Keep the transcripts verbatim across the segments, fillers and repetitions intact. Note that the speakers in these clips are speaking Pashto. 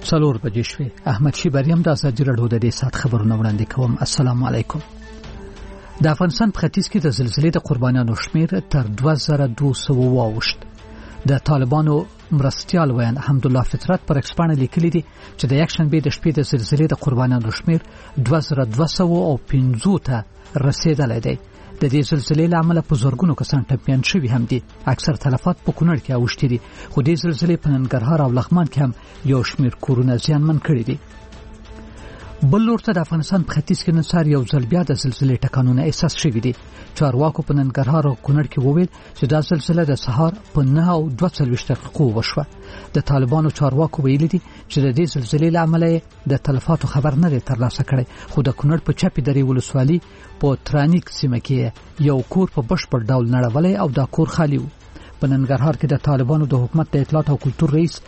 څلور بجې شوې. احمد شیبریم د ازادي راډیو د دې سات خبرونه وړاندې کوم. السلام علیکم. د افغانستان په ختیځ کې د زلزلې د قربانیانو شمیر تر دوه زره دوه سوه واوښت. د طالبانو مرستیال ویان حمدالله فطرت پر ایکس باندې لیکلي دي چې د یکشنبه د شپې د زلزلې د قربانیانو شمیر دوه زره دوه سوه او پنځه ته رسیدلی دی. د دې زلزلې له امله په زورګونو کسان ټپیان شوي هم دي. اکثر تلفات په کونړ کې اوښتي دي، خو دې زلزلې په ننګرهار او لغمان کې هم یو شمیر کورونه زیانمن کړي دي. بل لور ته د افغانستان په ختیځ کې نن سهار یو ځل بیا د زلزلې ټکانونه احساس شوي دي. چارواکو په ننګرهار او کونړ کې وویل چې دا زلزله د سهار په نه او دوه څلوېښت دقیقو وشوه. د طالبانو چارواکو ویلي دي چې د دې زلزلې له امله د تلفاتو خبر نه دی ترلاسه کړی، خو د کونړ په چپې درې ولسوالي په ترانیک سیمه کې یو کور په بشپړ ډول نړولی او دا کور خالی و. په ننګرهار کې د طالبانو د حکومت د اطلاعات او کلتور رئیس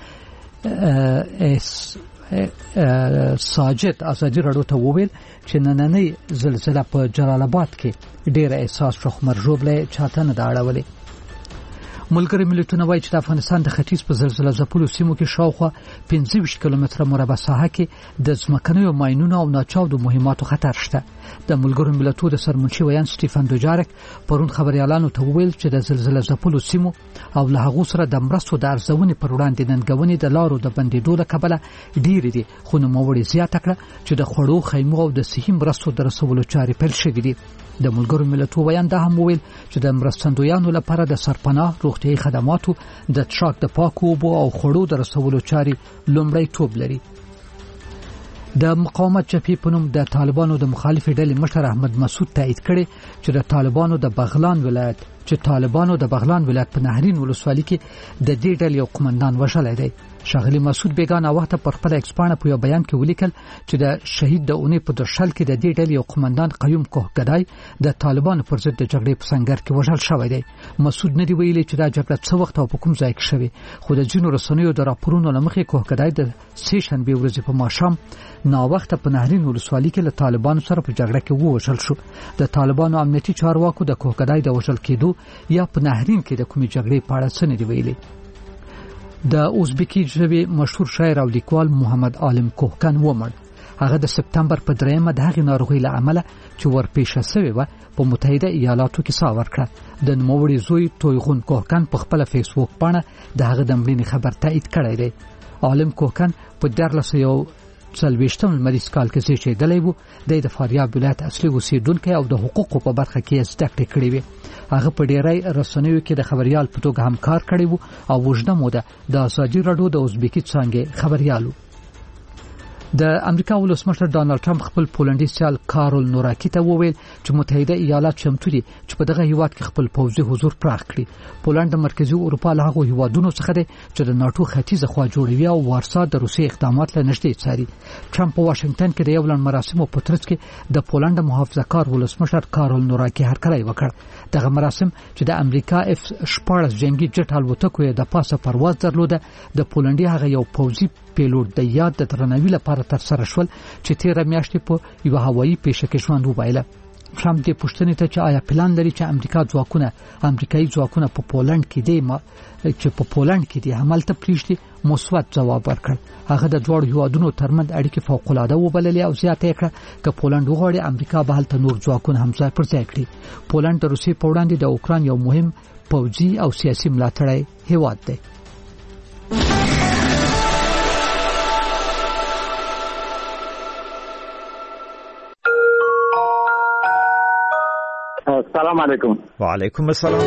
ساجد ازادي راډیو ته وویل چې نننۍ زلزله په جلال آباد کې ډېر احساس شو، خو مرجوبله چاته نه دا اړولې. ملګری ملتونه وایي چې د افغانستان د ختیځ په زلزله ځپلو سیمو کې شاوخوا پنځه ویشت کیلومتره مربع ساحه کې د ځمکنیو ماینونو او ناچاودو مهماتو خطر شته. د ملګرو ملتونو د سرمنشي ویان سټیفن دوجارک پرون خبريالانو ته وویل چې د زلزله ځپلو سیمو او له هغو سره د مرستو د ارزونې پر وړاندې ننګونې د لارو د بندېدو له کبله ډېرې دي، خو نوموړي زیاته کړه چې د خوړو، خیمو او د صحي مرستو د رسولو چارې پیل شوې دي. د ملګرو ملتونو ویان دا هم وویل چې د مرستندویانو لپاره د سرپناه، روغتیايي خدماتو، د ټراک د پاکو اوبو او خوړو د رسولو چارې لومړیتوب لري. د مقاومت جبهې په نوم د طالبانو د مخالفې ډلې مشر احمد مسعود تایید کړي چې د طالبانو د بغلان ولایت چې طالبانو د بغلان ولایت په نهرین ولسوالۍ کې د دې ډلې یو قومندان وژلی دی. شاغلی مسعود بیگانه وخت پر خپل ایکس باندې په یو بیان کې ولیکل چې د شهید د اونۍ په درشل کې د دې ډلې یو قومندان قیوم کوهګدای د طالبانو پر ضد د جګړې په سنگر کې وژل شوی دی. مسعود نه دی ویلي چې دا جګړه څه وخت او په کوم ځای کې شوې، خو د ځینو رسنیو د راپورونو له مخې کوهګدای د سې شنبې ورځې په ماښام ناوخته په نهرین ولسوالۍ کې له طالبانو سره په جګړه کې ووژل شو. د طالبانو امنیتي چارواکو د کوهګدای د وژل کېدو یا په نهرین کې د کومې جګړې په اړه څه نه دی ویلي. د ازبکی ژبې مشهور شاعر او لیکوال محمد عالم کوهکن ومړ. هغه د سپتمبر په دریمه د هغې ناروغۍ له امله چې ورپېښه شوې وه په متحده ایالاتو کې ساه ورکړه. د نوموړي زوی تویغون کوهکن په خپله فیسبوک پاڼه د هغه د مړینې خبر تایید کړی دی. عالم کوهکن په دیارلس سوه څلوېښتم لمریز کال کې زیږېدلی و. دی د فاریاب ولایت اصلي اوسېدونکی او د حقوقو په برخه کې زده کړې کړې وې. هغه په ډېری رسنیو کې د خبریال په توګه هم کار کړی و او اوږده موده د ازادي راډیو د ازبکي څانګې خبریال و. د امریکا ولسمشر ډانلډ ټرمپ خپل پولنډي سیال کارول نوراکي ته وویل چې متحده ایالات چمتو دي چې په دغه هیواد کې خپل پوځي حضور پراخ کړي. پولنډ د مرکزي اروپا له هغو هیوادونو څخه دی چې د ناتو ختیځه خوا جوړوي او وارسا د روسیې اقدامات له نږدې څاري. ټرمپ په واشنگټن کې د یو لړ مراسمو په ترڅ کې د پولنډ محافظه‌کار ولسمشر کارول نوراکي هرکلی وکړ. دغه مراسم چې د امریکا اف شپاړس جنگي جټ الوتکو یې د پاسه پرواز درلوده، د پولنډي هغه یو پوځي پیلوټ د یاد د درناوي لپاره تر سره شول چې تیره میاشتې په یو هوایي پیښه کې ژوند وبایله. ټرمپ دې پوښتنې ته چې آیا پلان لري چې امریکا ځواکونه امریکایي ځواکونه په پولنډ کې دي چې په پولنډ کې دي همالته پریږدي، مثبت ځواب ورکړ. هغه د دواړو هیوادونو ترمنځ اړیکې فوق‌العاده وبللې او زیاته یې کړه که پولنډ وغواړي امریکا به هلته نور ځواکونه هم ځای پر ځای کړي. پولنډ د روسیې په وړاندې د اوکراین یو مهم پوځي او سیاسي ملاتړی هیواد دی. السلام علیکم. وعلیکم السلام.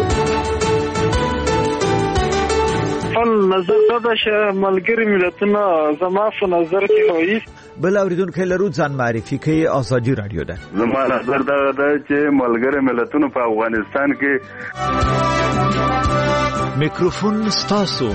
فن نظر دا شه ملګری ملتونه زما په نظر کې وایي بل اوریدونکو لرو ځان معرفي کوي. ازادي رادیو ده. زما نظر دا ده چې ملګری ملتونه په افغانستان کې میکروفون ستاسو.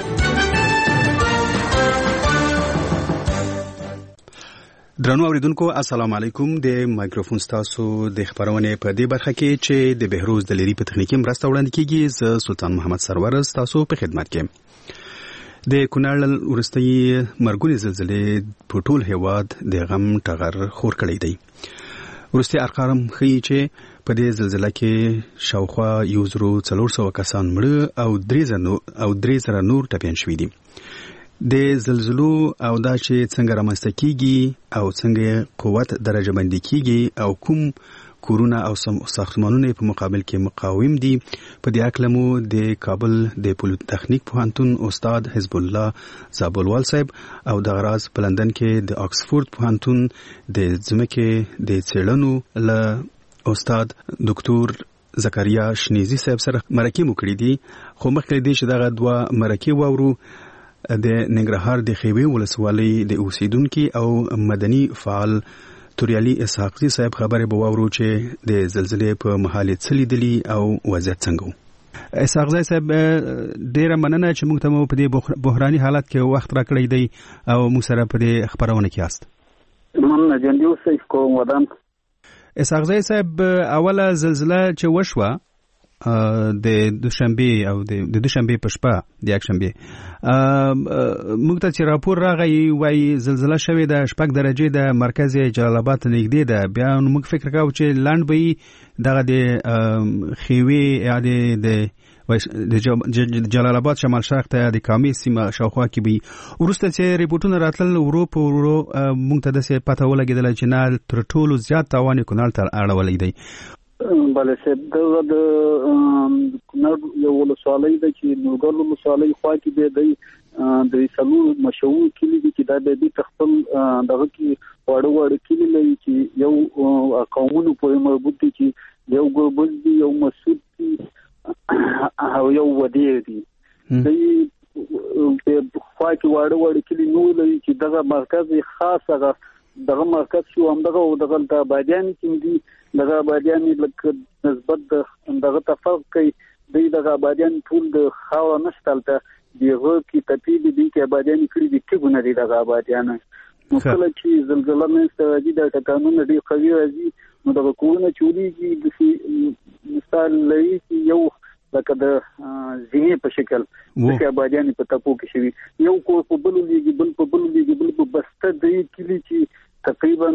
درنو اوریدونکو السلام علیکم. د مایکروفون ستاسو د خبرونه په دې برخه کې چې د بهروز د لری په تخنیکی مرسته وړاندې کیږي. زه سلطان محمد سرور ستاسو په خدمت کې. د کونړ ورستۍ مرګونی زلزلې په ټول هیواد د غم ټغر خور کړی دی. ورستۍ ارقام ښیي چې په دې زلزلې کې شاوخوا یو زرو څلور سوه کسان مړه او درې زره او درې زره نور ټپیان شوي دي. د زلزلو او دا چې څنګه رامنځته کیږي او څنګه قوت درجه بندي کیږي او کوم کورونه او ساختمانونه په مقابل کې مقاوم دي په دې اړه مو د کابل د پولیټیکنیک پوهنتون استاد حزب الله زابلوال صاحب او د غراز په لندن کې د آکسفورد پوهنتون د ځمکې د څېړنو له استاد ډاکټر زکریا شنیزی صاحب سره مرکه مو کړې دي خو مخکې دې چې دغه دوه مرکه وورو د ننګرهار د خیوي ولسوالۍ د اوسیدونکو او مدني فعال توریالي اسحاقزي صاحب خبره به وورو چې د زلزلې په محل څلیدلی او وضعیت څنګه اسحاقزي صاحب ډیره مننه چې موږ ته په دې بحراني حالت کې وخت راکړی دی او موږ سره په دې خبرونه کې یاست مننه جنډیو صاحب کوم ودان اسحاقزي صاحب اوله زلزلہ چې وشوه د دوشنبه او د دوشنبه په شپه د یک شنبه موږ ته چې راپور راغی وای زلزلہ شوې د شپږ درجه د مرکز جلال آباد نږدې ده بیا موږ فکر کاوه چې لاند به دغه د خیوي یا د جلال آباد شمال شرق ته د کامي سیمه شاوخوا کې به ورسته چې ریپورتونه راتلل اروپا ورو موږ ته د پته ولګیدل چې نه تر ټولو زیات تاوان کونړ ته اړولې دی بله صاحب دغه د کونړ یو ولسوالۍ ده چې نورګل ولسوالۍ خوا کې به دی د څلور مشهور کلي دي چې دا د دې خپل دغه کې واړه واړه کلي لري چې یو قومونو پورې مربوط دي چې یو ګربز دي یو مسعود دي او یو ودیر دي د خوا کې واړه واړه کلي نو لري چې دغه مرکز خاص هغه دغه مرکز شو هم دغه دغه د بادیان کې دي دغه بادیان لکه نسبت دغه تفاوت کوي د دغه بادیان ټول د خاوه نشتلته دیغه کې تپیل دي کې بادیان کړي دي کې ګونه دي دغه بادیان نو کله چې زلزلہ منځته دي د قانون دی قوي راځي نو دغه کوونه چولیږي د مثال لري چې یو لکه د زینې په شکل چې بادیان په تپو کې شوی یو کو په بل لګي بل په بل لګي بل په بسته دی کلی چې تقریبا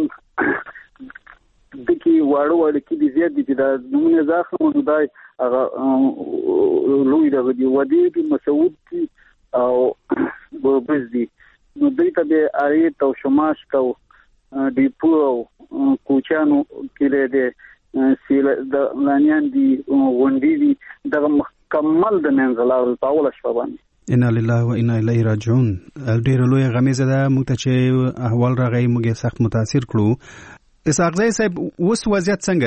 دکی واړو واړو کې دي زیات دي چې دا نمونه ځاخه نو دای هغه لوی دغه دی ودی کې مسعود دي او بوبز دي نو دوی ته د اړې تو شماش کو دی پو کوچانو کې له سیل د لانیان دي وندي دي دغه مکمل د منځلار په اول شپه باندې ان لله و انا الیه راجعون ډیر لوی غمیزه ده موږ ته چې احوال راغی موږ سخت متاثر کړو اسحاقزي صاحب اوس وضعیت څنګه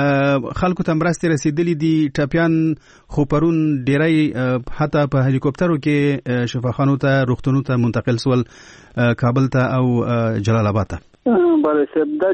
دی خلکو ته مرستې رسیدلې دي ټاپیان خو پرون ډیری حتی په هلیکوپټرو کې شفاخانو ته روغتونونو ته منتقل سول کابل ته او جلال آباد ته بله صاحب دا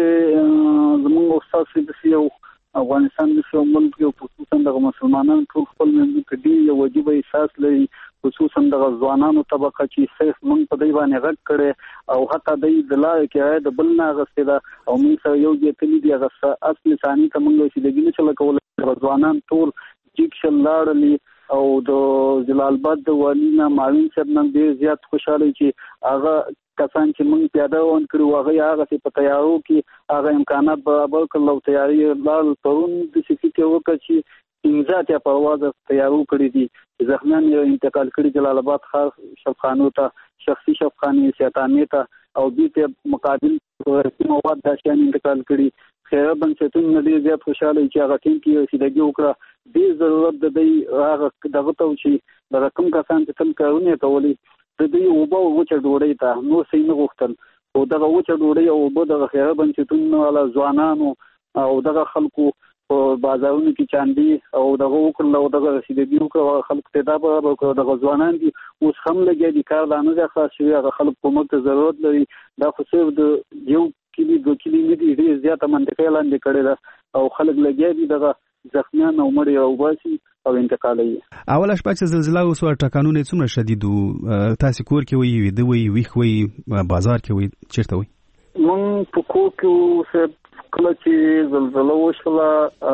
چې زموږ استاد د یو افغانستان د شو ملک یو خصوصا د مسلمانانو ټول خپل ملت کې یو واجب احساس لري خصوصا د ځوانانو طبقه چې صرف موږ په دی باندې غږ کړي او حتی د لار کې د بل نه غسته دا او موږ سره یو ځای دی هغه اصلي ثاني ته موږ چې دګینه چل کول ځوانان ټول جیکشن لاړلی او د جلال آباد د والینا معاون صاحب نن ډیر زیات خوشاله چې هغه کسان چې موږ پیاده ون کړو هغه هغه په تیارو کې هغه امکانات برابر کړل او تیاری لال پرون د سکیټ وکړي چې انځاتیا پرواز تیارو کړی دي زخمیان یې انتقال کړي جلال آباد خاص شفخانو ته شخصي شفخاني سیاتانې ته او دې ته مقابل مواد داشان انتقال کړي خیره بنچتون ندی زیات خوشاله چې هغه ټیم کې رسیدګي وکړه دې ضرورت د دې هغه دغه ته چې د رقم کسان چې تل کارونه کوي د دې اوبو وچه ډوړې ته نو سینه غوښتل او دغه وچه ډوړې او اوبو د خیره بنچتون والا ځوانانو او دغه خلکو په بازارونو کې چاندي او دغه وکړل او دغه رسیدګي وکړه خلک ته دا به وکړه دغه ځوانان دي اوس هم لګي دي کار دانه د خاص شوی هغه خلک په موږ ته ضرورت لري دا خو صرف د یو کلی دوه کلی نه دي ډیر زیاته منطقه لاندې کړي دا او خلک لګي دي دغه زخمیان او مړي او باسي او انتقالي اوله شپه چې زلزلہ وسو ټکانونه څومره شدید وو تاسو کور کې وی وی د وی ویخ وی بازار کې وی چیرته وی مون په کور کې کله چې زلزلہ وشوله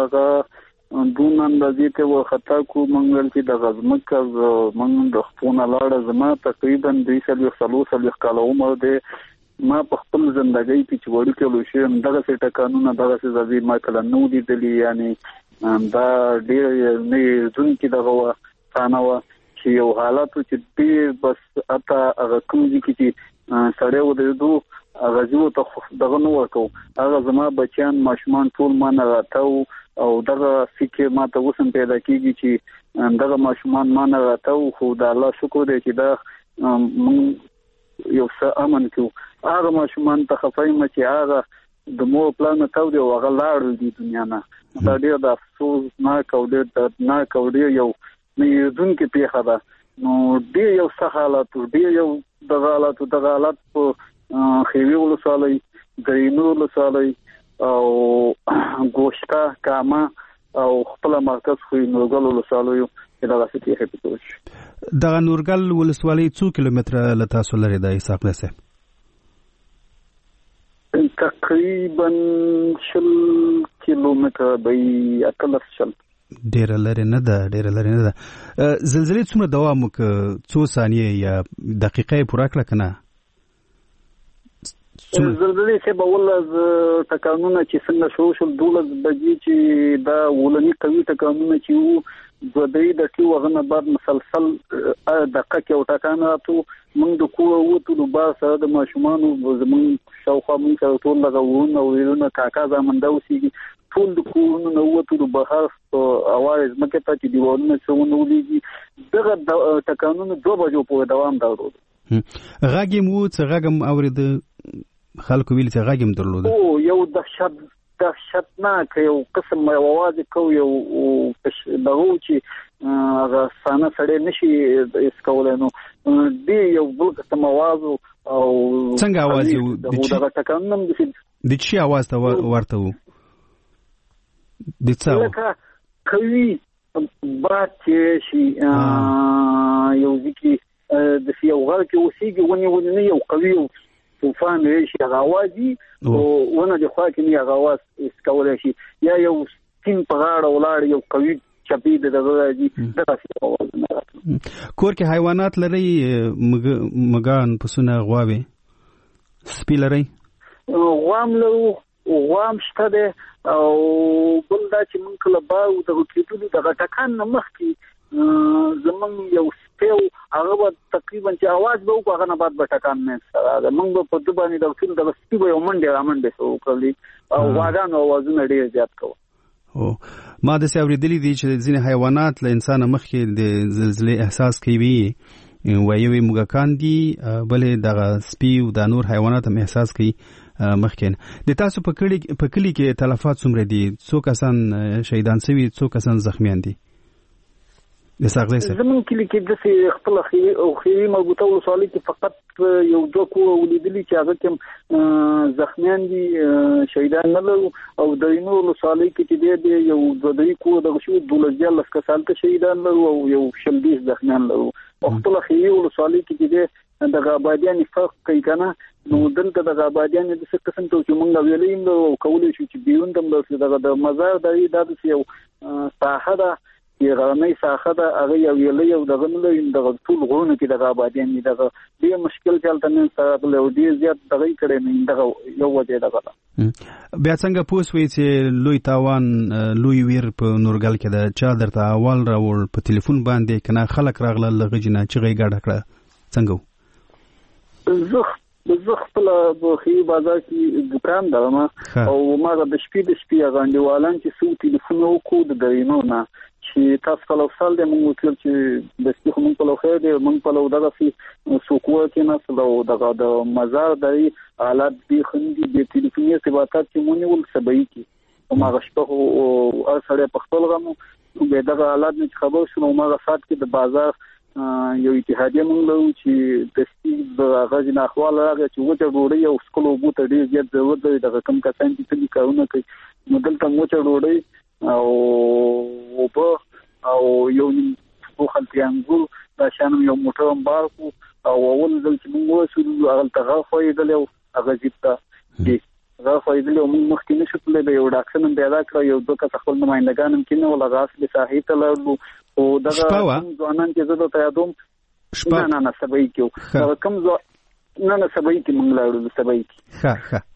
هغه دون اندازې ته و خطا کو منګل چې د غزمک منګ د خپونه لاړه زما تقریبا دوه سل سلو سل کال عمر دی ما په خپل ژوندۍ کې چې وړو کې لوشم دغه څه ټکانونه دغه څه ځي ما کله نو دي دلی یعنی دا ډېر نه ځون کې دغه ثانه چې یو حالت چې ډیر بس اته هغه کوم دي چې سړی ودرېدو هغه جو ته دغه نو ورکو هغه زما بچیان ماشومان ټول ما نه راتاو او دغه فکر ما ته وسم پیدا کیږي چې دغه ماشومان ما نه راتاو خو د الله شکر دی چې دا یو څه امن کو هغه ماشومان ته خفایم چې هغه د مور پلان ته دی هغه لاړ دی دنیا نه دا ډیر د افسوس نه کو ډیر د نه کو ډیر یو نه دن کې پیښه ده نو ډیر یو څه حالت ډیر یو د حالت د حالت په خیوی ولسوالۍ ګرینو ولسوالۍ او ګوشتا کاما او خپل مرکز خو نورګل ولسوالۍ د هغه څه کې هپیټوش د نورګل ولسوالۍ څو کیلومتره له تاسو لري د اسحاق نسه تقریبا شل کیلومتره به اتلس شل ډیر لري نه ده ډیر لري نه ده زلزلې څومره دوام وکړ څو ثانیې یا دقیقې پوره کړه کنه زلزلې چې به ول تکانونه چې څنګه شو شو دولس بجې چې دا ولني قوي تکانونه چې وو د دې د ټیو غنه بعد مسلسل دقیقه کې او ټکان راتو موږ د کوه وته د با سره د ماشومان زمون شاوخوا موږ سره ټول لغوون او ویرونه کاکا زمونده وسیږي ټول د کوه نو وته د بهر اواز مکه ته چې دیوالونه څونه ولېږي دغه تکانونه دوه بجو په دوام درلود غاګم وو څه غاګم اورید خلکو ویل چې غاګم درلود او یو دهشت دهشتناک یو قسم اواز کو یو دغه چې هغه سانه سړی نشي اس کولای نو دی یو بل قسم اواز او څنګه اواز یو دغه ټکانم د چی اواز ته ورته وو د څه لکه کوي باد چې شي یو ځکه د یو غړ کې اوسېږي ونی ونی نه یو قوي طوفان شي غواځي او ونه د خوا کې نه غواز اس کولای شي یا یو سین په غاړه ولاړ یو قوي چپی د دغه دي دغه اواز نه راځي کور کې حیوانات لري مګان پسونه غواوي سپی لري غوام له غوام شته ده او بل دا چې مونږ کله باو د کېدو دغه ټکان نه مخکي زمون یو سپیو هغه تقریبا چې आवाज به وکړه نه بعد به ټکان نه سره موږ په دې باندې د ټول د سپیو یو منډه رامنډه سو کړلی او واغان اوازونه ډیر زیات کوي او ما د څه اوریدلې دي چې ځینې حیوانات له انسان مخکې د زلزلې احساس کوي وایي موږکان دي بلې د سپیو د نور حیوانات هم احساس کوي مخکې د تاسو په کلی په کلی کې تلفات څومره دي څو کسان شهیدان شوي څو کسان زخمیان دي د ساغلې سره زمون کلی کې د خپل خي او خي مربوطه ولسوالۍ کې فقط یو دوه کو ولیدلې چې هغه کوم زخمیان دي شهیدان نه لرو او د نور ولسوالۍ کې چې د یو دوه کو د شو دولځه لسکه سال ته شهیدان لرو او یو شلبیس زخمیان لرو او خپل خي ولسوالۍ کې چې د غابادیان فرق کوي کنه نو دلته د غابادیان د څه قسم ته چې مونږ ویلې نو کولای شو چې بیون دم د مزار د دې یو ساحه ده غرنۍ ساحه ده هغه یو ویلې یو دغه نه د ټول غرونو کې د غابادیان دغه ډیر مشکل چلته نه سره له ډیر زیات دغه کړي نه دغه یو وجه دغه بیا څنګه پوسوي چې لوی تاوان لوی ویر په نورګل کې د چا درته اول راول په ټلیفون باندې کنه خلک راغله لغجنه چې غي ګډه کړه څنګه زه زه خپل په خي بازار کې دکان درم او ما د شپې د شپې غانډیوالان چې سو ټلیفون وکړو د درینو نه چې تاسو په لوسال د موږ وکړ چې د سپیخ موږ په لوخه دی موږ په لو دغه سي سوکو کې نه سلو دغه د مزار د حالات دي خندي د ټلیفوني ارتباطات چې مونږ ول سبای کی او ما غشپه او سره په خپل غمو به دغه حالات نه خبر شنو ما غفات کې د بازار یو اتحادیه موږ له چې د سپیخ د غږ نه اخوال راغی چې وته ډوړی او سکلو بوته ډیر زیات ضرورت دی دغه کم کسان چې تل کارونه کوي نو دلته موچه ډوړی او په او یو په خلتيانګو دا شانم یو موټر امبارکو او اول دل چې موږ وسو هغه تغه خویدل او هغه جیتا دي هغه خویدل او موږ مخکې نشو تللی د یو ډاکټر نن پیدا کړ یو دوه کس خپل نمائندګان هم کینه ولا غاس به صحیح تللو او دغه ځوانان چې زه ته یادوم نه نه نه سبای کېو کم ځو نه نه سبای کې موږ لاړو سبای کې ها ها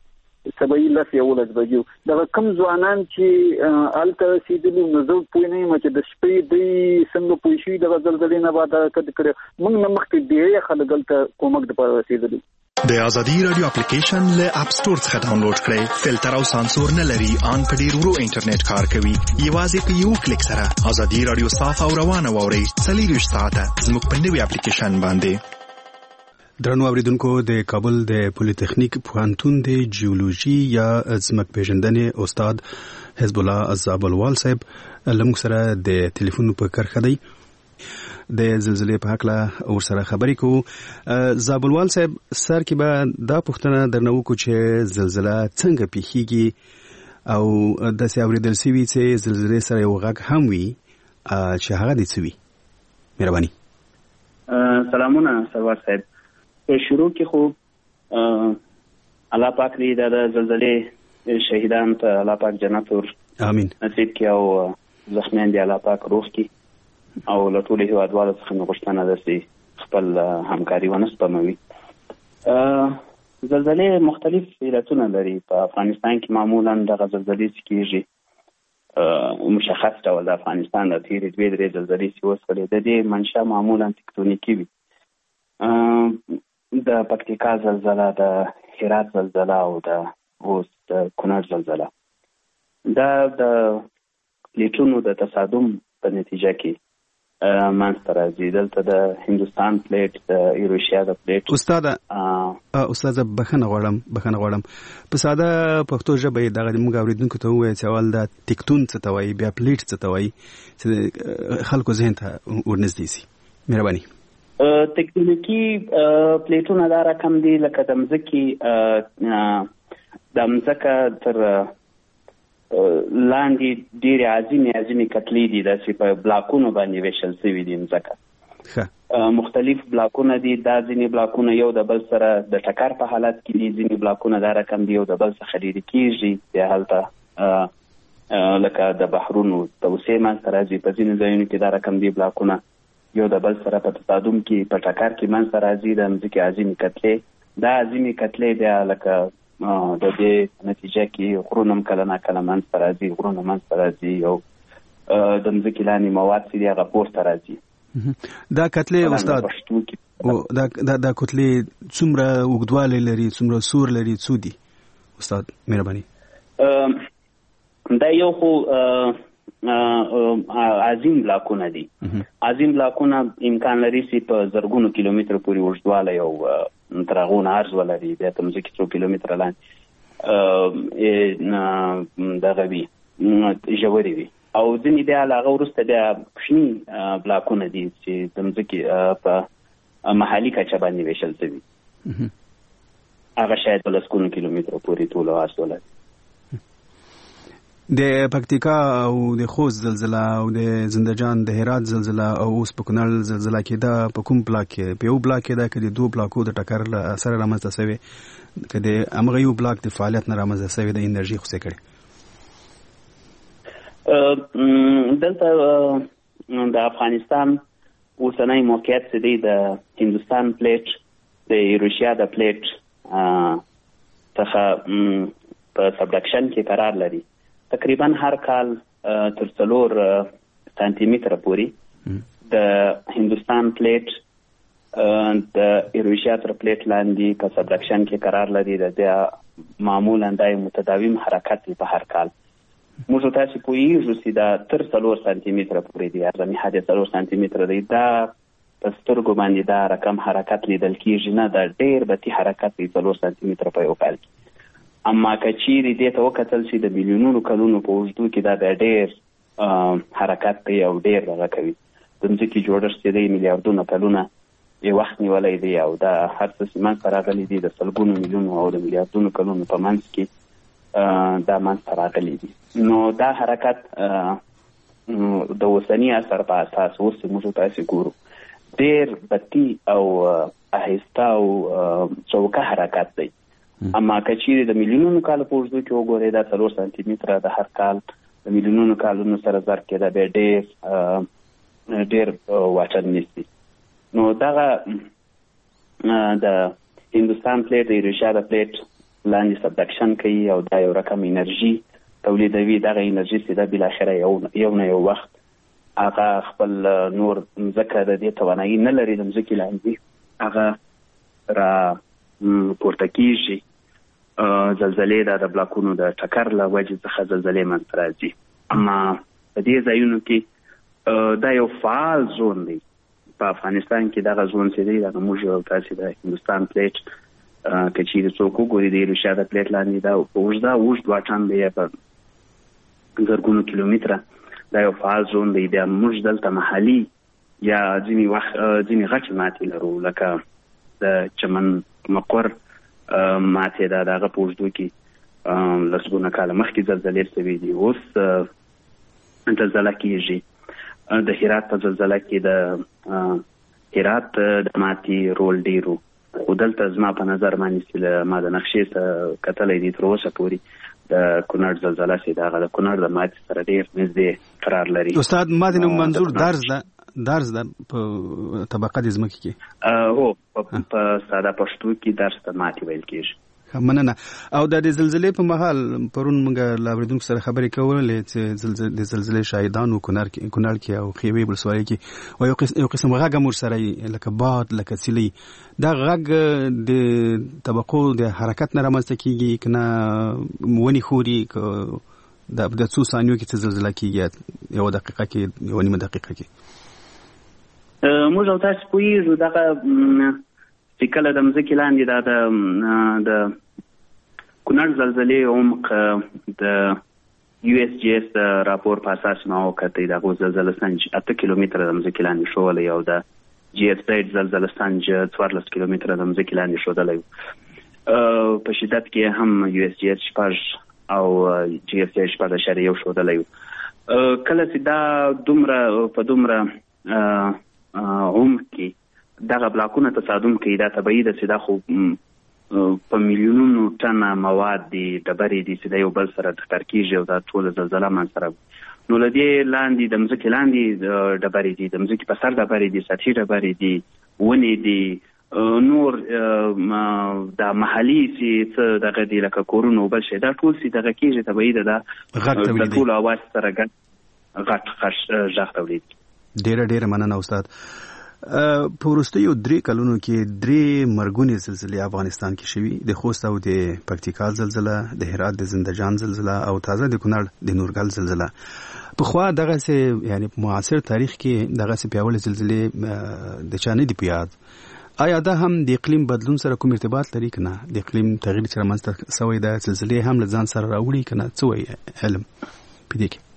سبعي لس یولس بجو دا کم ځوانان چې الته رسیدلي نو زه پوه نه یم چې د شپې د څنګه پوه شي د زلزلې نه بعد کډ کړ موږ نه مخکې ډېر خلک الته کومک د پاره رسیدلي. د ازادي رادیو اپلیکیشن له اپ سٹور څخه ډاونلوډ کړئ. فلټر او سانسور نه لري، ان په ډیر ورو انټرنیټ کار کوي. یوازې په یو کلیک سره ازادي رادیو صاف او روانه واورئ. څلور ساعته زموږ په نوي اپلیکیشن باندې. درنو اوریدونکو، د کابل د پولیټیکنیک پوهنتون د جیولوژي یا ځمک پیژندنې استاد حزب الله زابلوال صاحب لمغ سره د ټلیفون په کرخه دی د زلزلې په حق له اور سره خبرې کوو. زابلوال صاحب سر کې به دا پوښتنه درنو کو چې زلزلہ څنګه پیښیږي او د سې اوریدل سوي چې زلزلې سره یو غږ هم وي چې هغه دي سوي. مهرباني. سلامونه سروار صاحب. په شروع کې خو الله پاک دې د زلزلې شهیدان ته الله پاک جنت ور امين نصیب کړي او زخمیان دې الله پاک روغ کړي او له ټولو هیوادوالو څخه غوښتنه ده چې خپل همکاري ونه سپموي. زلزلې مختلف علتونه لري. په افغانستان کې معمولا دغه زلزلې چې کېږي مشخص ډول د افغانستان د تیرې دوې درې زلزلې چې وسولې د دې منشا معمولا تکتونیکي وي. د پکتیکا زلزله، د هرات زلزله او د اوس د کونړ زلزله دا د پلیټونو د تصادم په نتیجه کې منځته راځي. دلته د هندوستان پلیټ، د ایروشیا د پلیټ. استاد استاد بخښنه غواړم بخښنه غواړم په ساده پښتو ژبه دغه موږ اوریدونکو ته ووایي چې اول د تکتون څه ته وایي، بیا پلیټ څه ته وایي چې خلکو ذهن ته ورنږدې شي. مهرباني. تکتونیکي پلیټونه دا رقم دي لکه د مځکې د مځکه تر لاندې ډېرې عظیمې عظیمې کتلې دي، داسې په بلاکونو باندې ویشل شوي دي مځکه. مختلف بلاکونه دي. دا ځینې بلاکونه یو د بل سره د ټکر په حالت کې دي، ځینې بلاکونه دا رقم دي یو د بل څخه ډېرې کېږي. بیا هلته لکه د بحرونو توسعې منځته راځي. په ځینې ځایونو کې دا رقم دي بلاکونه یو د بل سره په تصادم کې په ټکر کې منځته راځي. د مځکې عظیمې کتلې دا عظیمې کتلې بیا لکه د دې نتیجه کې غرونه هم کله ناکله منځته راځي، غرونه منځته راځي، یو د مځکې لاندې مواد چې دي هغه پورته راځي. دا کتلې استاد دا دا کتلې څومره اوږدوالی لري، څومره سور لري، څو دي استاد؟ مهرباني. دا یو خو عظیم بلاکونه دي. عظیم بلاکونه امکان لري چې په زرګونو کیلومتر پورې اوږدوالی او تر هغو نه عرض ولري. بیا د مځکې څو کیلومتره لاندې دغه وي، ژورې وي. او ځینې بیا له هغه وروسته بیا کوچني بلاکونه دي چې د مځکې په محلي کچه باندې ویشل شوي. هغه شاید په لسګونو کیلومتره پورې طول او عرض ولري. د پکتیکا او د خوست زلزلہ او د زندجان د هرات زلزلہ او اوس په کونړ زلزلہ کې دا په کوم بلاک کې؟ په یو بلاک کې دا کې د دوه بلاکو د ټکر سره رامنځته شوی، که د همغه یو بلاک د فعالیت نه رامنځته شوی د انرژي خوسې کړي؟ دلته د افغانستان اوسنی موقعیت چې دی د هندوستان پلیټ، د ایروشیا د پلیټ څخه په سبډکشن کې قرار لري. تقریبا هر کال تر څلور سانتي متره پورې د هندوستان پلیټ د ایروشیا تر پلیټ لاندې په سبډکشن کې قرار لري. د بیا معمولا د متداوم حرکت په هر کال. موږ تاسو پوهیږو چې دا تر څلور سانتي متره پورې دی، اعظمي حد څلور سانتي متره دی. دا په سترګو باندې دا رقم حرکت لیدل کېږي نه، دا ډېر بطي حرکت دی څلور سانتي متره په یو کال کې. اما که چیرې دې ته وکتل چې د میلیونونو کلونو په اوږدو کې دا ډېر حرکت کوي او ډېر دغه کوي. د مځکې جوړښت چې دی میلیاردونه کلونه یې وخت نیولی دی او دا هر څه چې منځته راغلی دی د سلګونو میلیونو او د میلیاردونو کلونو په منځ کې دا منځته راغلی دي. نو دا حرکت د اوسني اثر په اساس اوس چې موږ تاسې ګورو ډېر بطي او آهسته او چوکه حرکت دی. اما که چیرې د میلیونونو کالو په اوږدو کې وګورئ دا څلور سانتي متره د هر کال د میلیونونو کالونو سره ضرب کې دا بیا ډېر ډېر واټن نیسي. نو دغه د هندوستان پلیټ، د ایروشیا د پلیټ لاندې سبډکشن کوي او دا یو رقم انرژي تولیدوي. دغه انرژي سیده بالاخره یو یو نه یو وخت هغه خپل نور ځکه د دې توانایي نه لري د ځمکې لاندې هغه را پورته کیږي. زلزلې دا د بلاکونو د ټکر له وجې څخه زلزلې منځته راځي. اما په دې ځایونو کې دا یو فعال زون دی. په افغانستان کې دغه زون چې دی دغه موږ او تاسې د هندوستان پلیټ که چیرې څوک وګوري د ایروشیا د پلیټ لاندې دا په اوږده اوږد واټن دی په زرګونو کیلومتره دا یو فعال زون دی. بیا موږ دلته محلي یا ځینې وخت ځینې غټې ماتې لرو لکه د چمن مقر ماتې ده د هغه په اوږدو کې لسګونه کاله مخکې زلزلې شوي دي. اوس زلزله کېږي. د هرات په زلزله کې د هرات د ماتې رول ډېر و خو دلته زما په نظر باندې ما د نقشې څخه کتلی دي تر اوسه پورې د کونړ زلزله چې د هغه د کونړ د ماتې سره ډېر نږدې قرار لري. استاد ماتې نه منظور درز ده درز ده په طبقه د ځمکې کې هو په ساده پښتو کې درز ته ماتې ویل کېږي. مننه. او د زلزلې په مهال پرون موږ له اوریدونکو سره خبرې کولې چې د زلزلې شاهدانو کونړ کې کونړ کې او خیوي ولسوالۍ کې او یو قسم غږ هم ورسره لکه باد لکه سیلۍ. دا غږ د طبقو د حرکت نه رامنځته کېږي که نه ونې خوري د څو ثانیو کې څه زلزله کېږي یوه دقیقه کې یوه نیمه دقیقه کې. موږ او تاسو پوهېږو دغه چې کله د مځکې لاندې دا د کونړ زلزلې عمق د یو اس جی اس د راپور په اساس ما وکتئ د هغو زلزله سنج اته کیلومتره د مځکې لاندې ښوولی او د جی اس پیډ زلزله سنج څوارلس کیلومتره د مځکې لاندې ښودلی و. په شدت کې هم یو اس جی اس شپږ او جی اس پیډ شپږ اعشاریه یو ښودلی و. کله چې دا دومره په دومره عمق کې دغه بلاکونه تصادم کوي دا طبیعي ده چې دا خو په میلیونونو ټنه مواد دي ډبرې دي چې د یو بل سره ټکر کېږي او دا ټوله زلزله منځته نو له دې لاندې د مځکې لاندې ډبرې دي د مځکې په سر ډبرې دي سطحي ډبرې دي ونې دي نور دا محلي چې څه دغه دي لکه کورونه او بل شی دا ټول چې دغه کېږي طبیعي ده دا د ټولو اواز سره ګډ غټ غږ تولید. ډېره ډېره مننه استاد. په وروستیو درې کلونو کې درې مرګونې زلزلې افغانستان کې شوي د خوست او د پکتیکا زلزله د هرات د زندهجان زلزله او تازه د کونړ د نورګل زلزله. پخوا دغسې یعنی په معاصر تاریخ کې دغسې پیاوړې زلزلې د چا نه دي په یاد. آیا دا هم د اقلیم بدلون سره کوم ارتباط لري که نه د اقلیم تغییر سره منځته سوی ده زلزلې هم له ځان سره راوړي که نه څه وایي علم په دې کې؟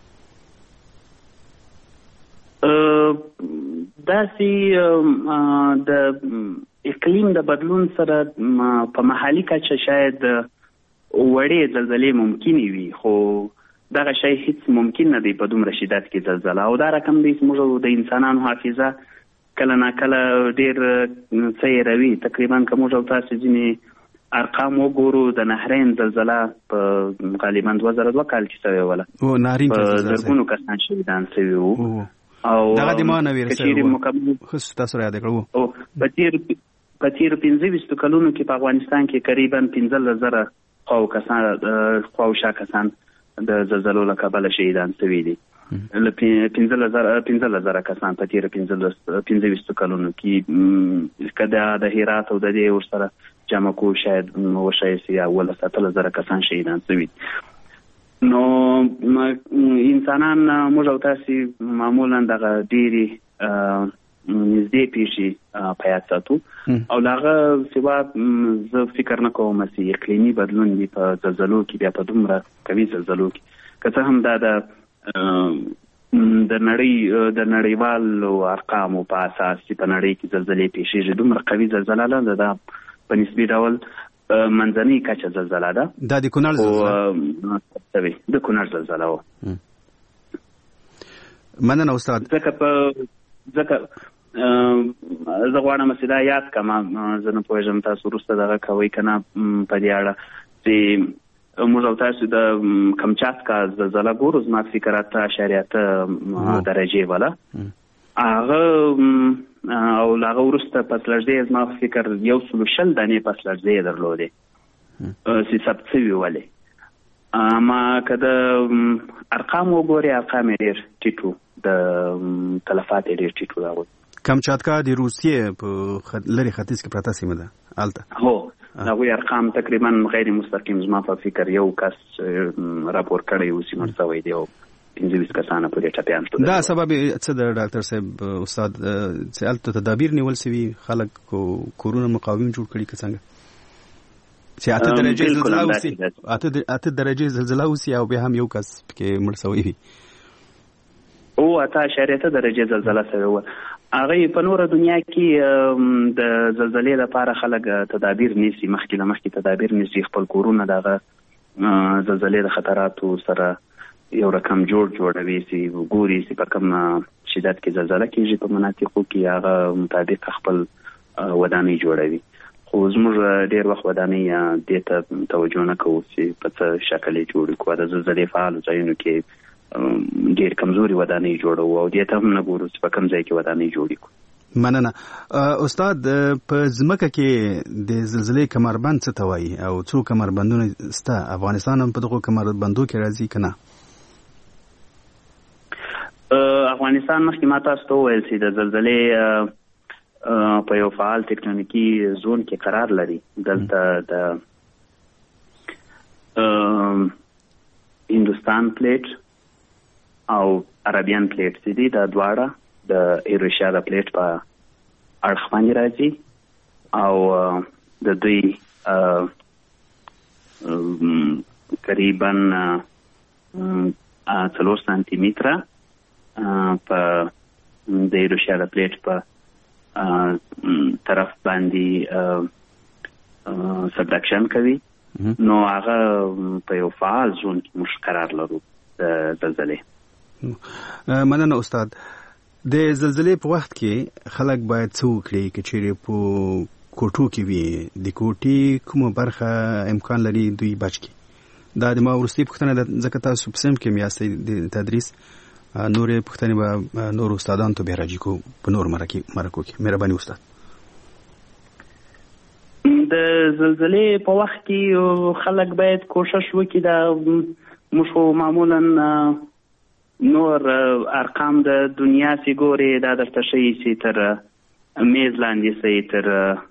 داسې د اقلیم د بدلون سره په محلي کچه شاید وړې زلزلې ممکنې وي خو دغه شی هیڅ ممکن نه دی په دومره شدت کې زلزله او دا رقم دی زموږ د انسانانو حافظه کله ناکله ډېر څه هېروي. تقریبا که موږ او تاسو ځینې ارقام وګورو د نهرین زلزله په غالبا دوه زره دوه کال کې شوې وله په زرګونو کسان شهیدان شوي وو او دغه د ما نه ویرسه خو تاسو را یاد کړو او په تیر په تیر پنځه ویشت کلونو کې په افغانستان کې قریبا پنځه زره خو کسان خو شا کسان د زلزلو له کبله شهیدان شوي دي. له پنځه زره پنځه زره کسان په تیر پنځه ویشت کلونو کې کدا د هرات او د دې ورسره جمع کو شاید وشایسي اول ستل زره کسان شهیدان شوي. نو انسانان موږ او تاسو معمولا دغه ډېرې نږدې پیښې په یاد ساتو او له هغه سوا زه فکر نه کوم چې اقلیمي بدلون وي په زلزلو کې بیا په دومره قوي زلزلو کې که څه هم دا د د نړۍ د نړیوالو ارقامو په اساس چې په نړۍ کې زلزلې پیښېږي دومره قوي زلزله نه ده په نسبي ډول منځنۍ کچه زلزله ده. دا د کونړ زلزله د کونړ زلزله و. مننه استاد. ځکه په ځکه زه غواړم چې دا یاد کړم زه نه پوهېږم تاسو وروسته دغه کوئ که نه په دې اړه چې موږ او تاسو د کمچاتکا زلزله ګورو زما فکر اته اعشاریه اته درجې وله هغه او له هغه وروسته پس لړزې زما فکر یو سلو شل دانې پس لړزې یې درلودې چې ثبت شوي ولې. اما که د ارقام وګورې ارقام یې ډېر ټیټ وو، د تلفات یې ډېر ټیټ وو. هغوی کمچاتکا د روسیې په لرې ختیځ کې پرته سیمه ده هلته. هو هغوی ارقام تقریبا غیر مستقیم زما په فکر یو کس راپور کړی و چې مړ شوی دی او پنځه ویشت کسانه په دې ټپیان شول. دا سبب څه د ډاکټر صاحب استاد چې هلته تدابیر نیول سوي خلک کورونه مقاوم جوړ کړي که څنګه چې اته درجې زلزله وسي اته درجې زلزله وسي او بیا هم یو کس پکې مړ شوی وي؟ او اته اشاریه اته درجې زلزله شوې وه. هغه په نوره دنیا کې د زلزلې لپاره خلک تدابیر نیسي، مخکې له مخکې تدابیر نیسي، خپل کورونه دغه زلزلې د خطراتو سره یو رقم جوړ جوړوي چې ګوري چې په کوم شدت کې زلزله کېږي په مناطقو کې هغه مطابق خپل ودانۍ جوړوي. خو زموږ ډېر وخت ودانۍ دې ته توجه نه کوو چې په څه شکل یې جوړې کړو. د زلزلې فعالو ځایونو کې ډېر کمزوري ودانۍ جوړوو او دې ته هم نه ګورو چې په کوم ځای کې ودانۍ جوړې کړو. مننه. استاد په ځمکه کې د زلزلې کمربند څه ته وایي او څو کمربندونه شته؟ افغانستان هم په دغو کمربندو کې راځي که نه؟ افغانستان مخکې ما تاسو ته وویل چې د زلزلې په یو فعال تکتونیکي زون کې قرار لري. دلته د هندوستان پلیټ او عربیان پلیټ چې دي دا دواړه د ایروشیا د پلیټ په اړخ باندې راځي او د دوی تقریبا څلور سانتي متره په د ایروشیا د پلیټ په طرف باندې سبډکشن کوي. نو هغه په یو فعال زون کې موږ قرار لرو د زلزلې. مننه استاد. د زلزلې په وخت کې خلک باید څه وکړي که چیرې په کوټو کې وي؟ د کوټې کومه برخه امکان لري دوی بچ کړي؟ دا د ما وروستۍ پوښتنه ده ځکه تاسو په سم کې یاستئ د تدریس. نورې پوښتنې به نور استادانو ته بیا راجع کوو په نور مرکو کې. مهرباني استاد. د زلزلې په وخت کې خلک باید کوشش وکړي دا موږ خو معمولا نور ارقام د دنیا چې ګورې دا درته ښیي چې تر میز لاندې سي تر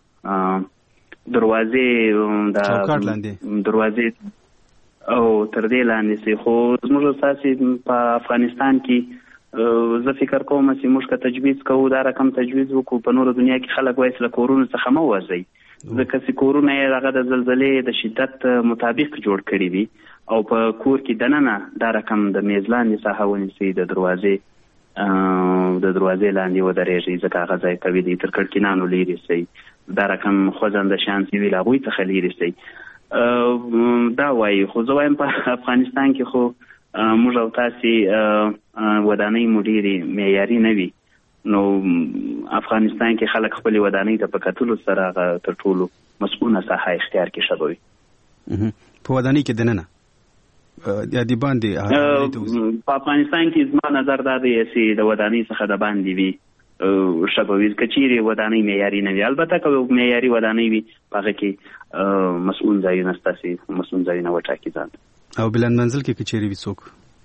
دروازې د دروازې او تر دې لاندې سي. خو زموږ اساسي په افغانستان کې زه فکر کوم چې موږ که تجویز کوو دا رقم تجویز وکړو په نورو دنیا کې خلک وایي له کورونو څخه مه وځئ ځکه چې کورونه یې هغه د زلزلې د شدت مطابق جوړ کړي وي او په کور کې دننه دا رقم د میز لاندې ساحه ونیسئ د دروازې د دروازې لاندې ودرېږئ ځکه هغه ځای قوي دی. تر کړکینانو لیرې سئ دا رقم خوځنده شیان چې وي له هغوی څخه لیرې سئ. دا وایي خو زه وایم په افغانستان کې خو موږ او تاسې ودانۍ مو ډېرې معیاري نه وي نو افغانستان کې خلک خپلې ودانۍ ته په کتلو سره هغه تر ټولو مسؤونه ساحه اختیار کې شوی. په ودانۍ کې دننه یا د باندې په افغانستان کې زما نظر دا دی چې د ودانۍ څخه د باندې وي شبوي که چیرې ودانۍ معیاري نه وي. البته که معیاري ودانۍ وي په هغه کې مسؤل ځایونه ستاسې مسؤل ځایونه وټاکي ځان. او بلند منزل کې که چیرې وي څوک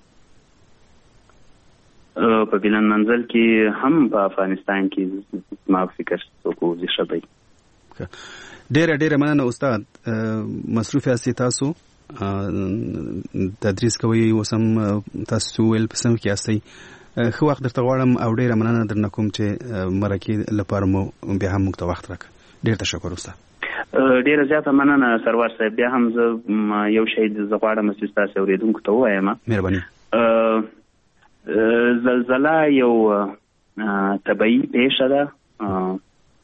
په بلند منزل کې هم په افغانستان کې ما فکر څوک وځي شبوي. ډېره ډېره مننه استاد. مصروف یاستئ تاسو تدریس کوئ اوس هم تاسو ویل په سم کې یاستئ. ښه وخت درته غواړم او ډېره مننه درنه کوم چې مرکې لپاره مو بیا هم موږ ته وخت راکړه. ډېر تشکر استاد. ډېره زیاته مننه سرور صاحب. بیا هم زه یو شی زه غواړم چې ستاسو اورېدونکو ته ووایم. مهرباني. زلزله یو طبیعي پیښه ده.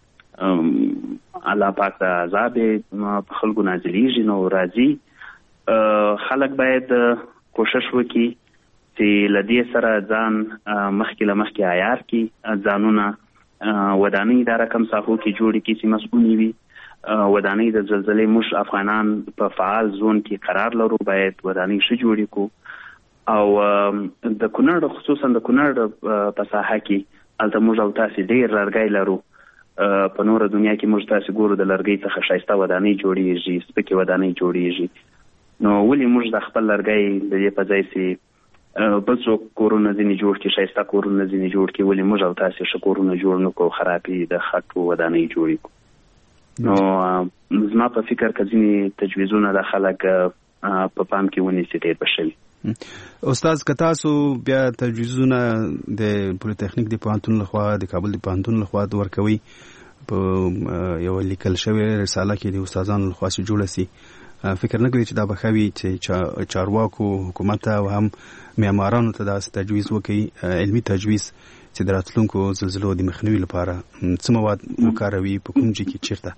الله پاک د عذاب په خلکو نازلیږي نو راځي. خلک باید کوشش وکړي چې له دې سره ځان مخکې له مخکې عیار کړي ځانونه ودانۍ دا رقم ساحو کې جوړې کړي چې مسؤونې وي. ودانۍ د زلزلې موږ افغانان په فعال زون کې قرار لرو باید ودانۍ ښه جوړې کړو. او د کونړ خصوصا د کونړ په ساحه کې هلته موږ او تاسې ډېر لرګی لرو په نور دنیا کې موږ تاسو ګورو د لرګي څخه شایسته ودانۍ جوړیږي، سپکې ودانۍ جوړیږي. نو ولې موږ د خپل لرګي د دې په ځای سي بل څوک کورونه ځینې جوړ کړي، شایسته کورونه ځینې جوړ کړي، ولې موږ او تاسو ښه کورونه جوړ نه کړو، خرابې د خټو ودانۍ جوړې کړو؟ نو زما په فکر کې ځینې تجویزونه د خلک په پام کې ونیسي ډېر به ښه وي. استاد که تاسو بیا تجویزونه د پولیټیکنیک د پوهنتون لخوا د کابل د پوهنتون لخوا ورکوي په یو لیکل شوی رساله کې د استادانو لخوا چې جوړه سي، فکر نه کوي چې دا به ښه وي چې چارواکو حکومت او هم معمارانو ته داسې تجویز وکړي، علمي تجویز چې د راتلونکو زلزلو د مخنیوي لپاره څه مواد وکاروي، په کوم ځای کې چیرته؟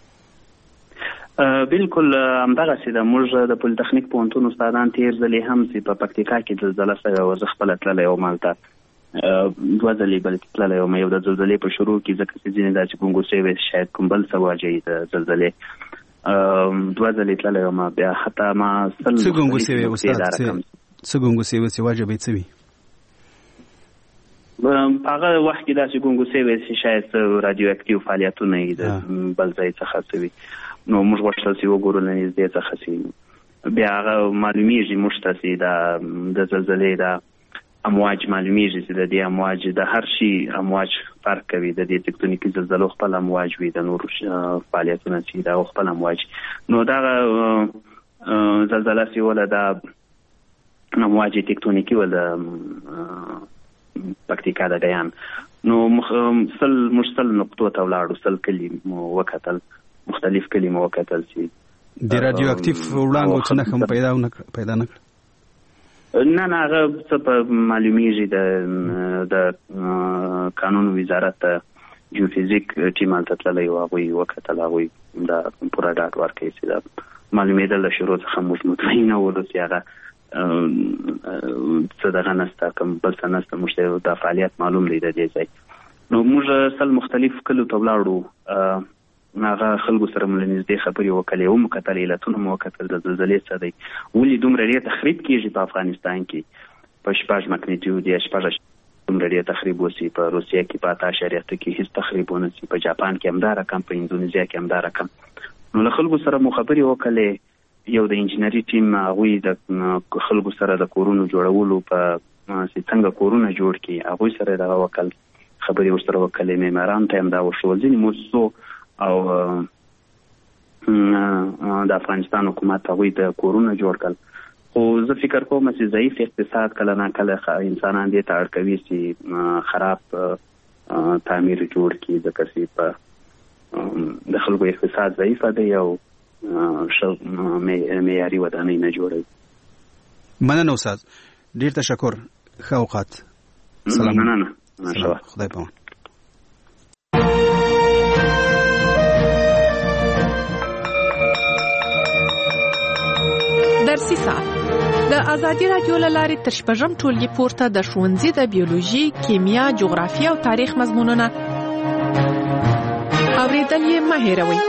بالکل همدغسې ده. موږ د پولیټیکنیک پوهنتون استادان تېر ځلې هم چې په پکتیکا کې زلزله سوې وه، زه خپله تللی وم هلته دوه ځلې بلکې تللی وم. یو د زلزلې په شروع کې ځکه چې ځینې داسې ګونګو سوې شاید کوم بل څه وجه یې د زلزلې دوه ځلې تللی وم. بیا حتی ما سل څه ګونګو سوې استاد څه ګونګو سوې چې وجه به یې څه وي؟ په هغه وخت کې داسې ګونګو سوې چې شاید رادیو اکټیو فعالیتونه یې د بل ځای څخه څه وي. نو موږ غوښتل چې وګورو له نږدې څخه چې بیا هغه معلومیږي موږ ته چې د زلزلې د امواج معلومیږي چې د دې امواج د هر شي امواج فرق کوي. د دې تکتونیکي زلزلو خپل امواج وي، د نورو فعالیتونه چې دا خپل امواج. نو دغه زلزله چې وله د امواج تکتونیکي وله پکتیکا د ډیان. نو سل موږ سل نقطو ته ولاړو، سل کلي مو وکتل، مختلف کلمه وکتل چې د رادیو اکټیو وړانګو څه نښه پیدا پیدا نه کړه؟ نه نه هغه څه په معلومیږي. د د قانون وزارت جیوفیزیک ټیم هلته تللی و، هغوی وکتل، هغوی دا پوره ډاټ ورکوي چې دا معلومېدل له شروع څخه موږ مطمئنه ولو چې هغه څه دغه نسته، کوم بل څه نسته، موږ ته دا فعالیت معلوم دی د دې ځای. نو موږ سل مختلف کلو ته ولاړو، هغه خلکو سره مو له نږدې خبرې وکړلې، ومو کتل، علتونه مو وکتل د زلزلې څه دی، ولې دومره ډېر تخریب کېږي په افغانستان کې. په شپږ مګنیټیود یا شپږ دومره ډېر تخریب وسي، په روسیه کې په اته اعشاریه اته کې هېڅ تخریب ونه سي، په جاپان کې همدا رقم، په اندونیزیا کې همدا رقم. نو له خلکو سره مو خبرې وکړلې، یو د انجینري ټیم هغوی د خلکو سره د کورونو جوړولو په څنګه کورونه جوړ کړي هغوی سره دغه وکړل، خبرې ورسره وکړلې، معمارانو ته همدا وښول. ځینې موسسو او د افغانستان حکومت هغوی د کورونه جوړ کړل. خو زه فکر کوم چې ضعیف اقتصاد کله نه کله انسانان دې ته اړ کوي چې خراب تعمیر جوړ کړي، ځکه چې په د خلکو اقتصاد ضعیفه دی او ښه معیاري ودانۍ نه جوړوي. مننه استاد، ډېر تشکر، ښه اوقات. سلام. مننه، خدای پامان. درسي ساعت د ازادي رادیو له لارې تر شپږم ټولګي پورته د ښوونځي د بیولوژي، کیمیا، جغرافیه او تاریخ مضمونونه اوریدل یې مه هېروئ.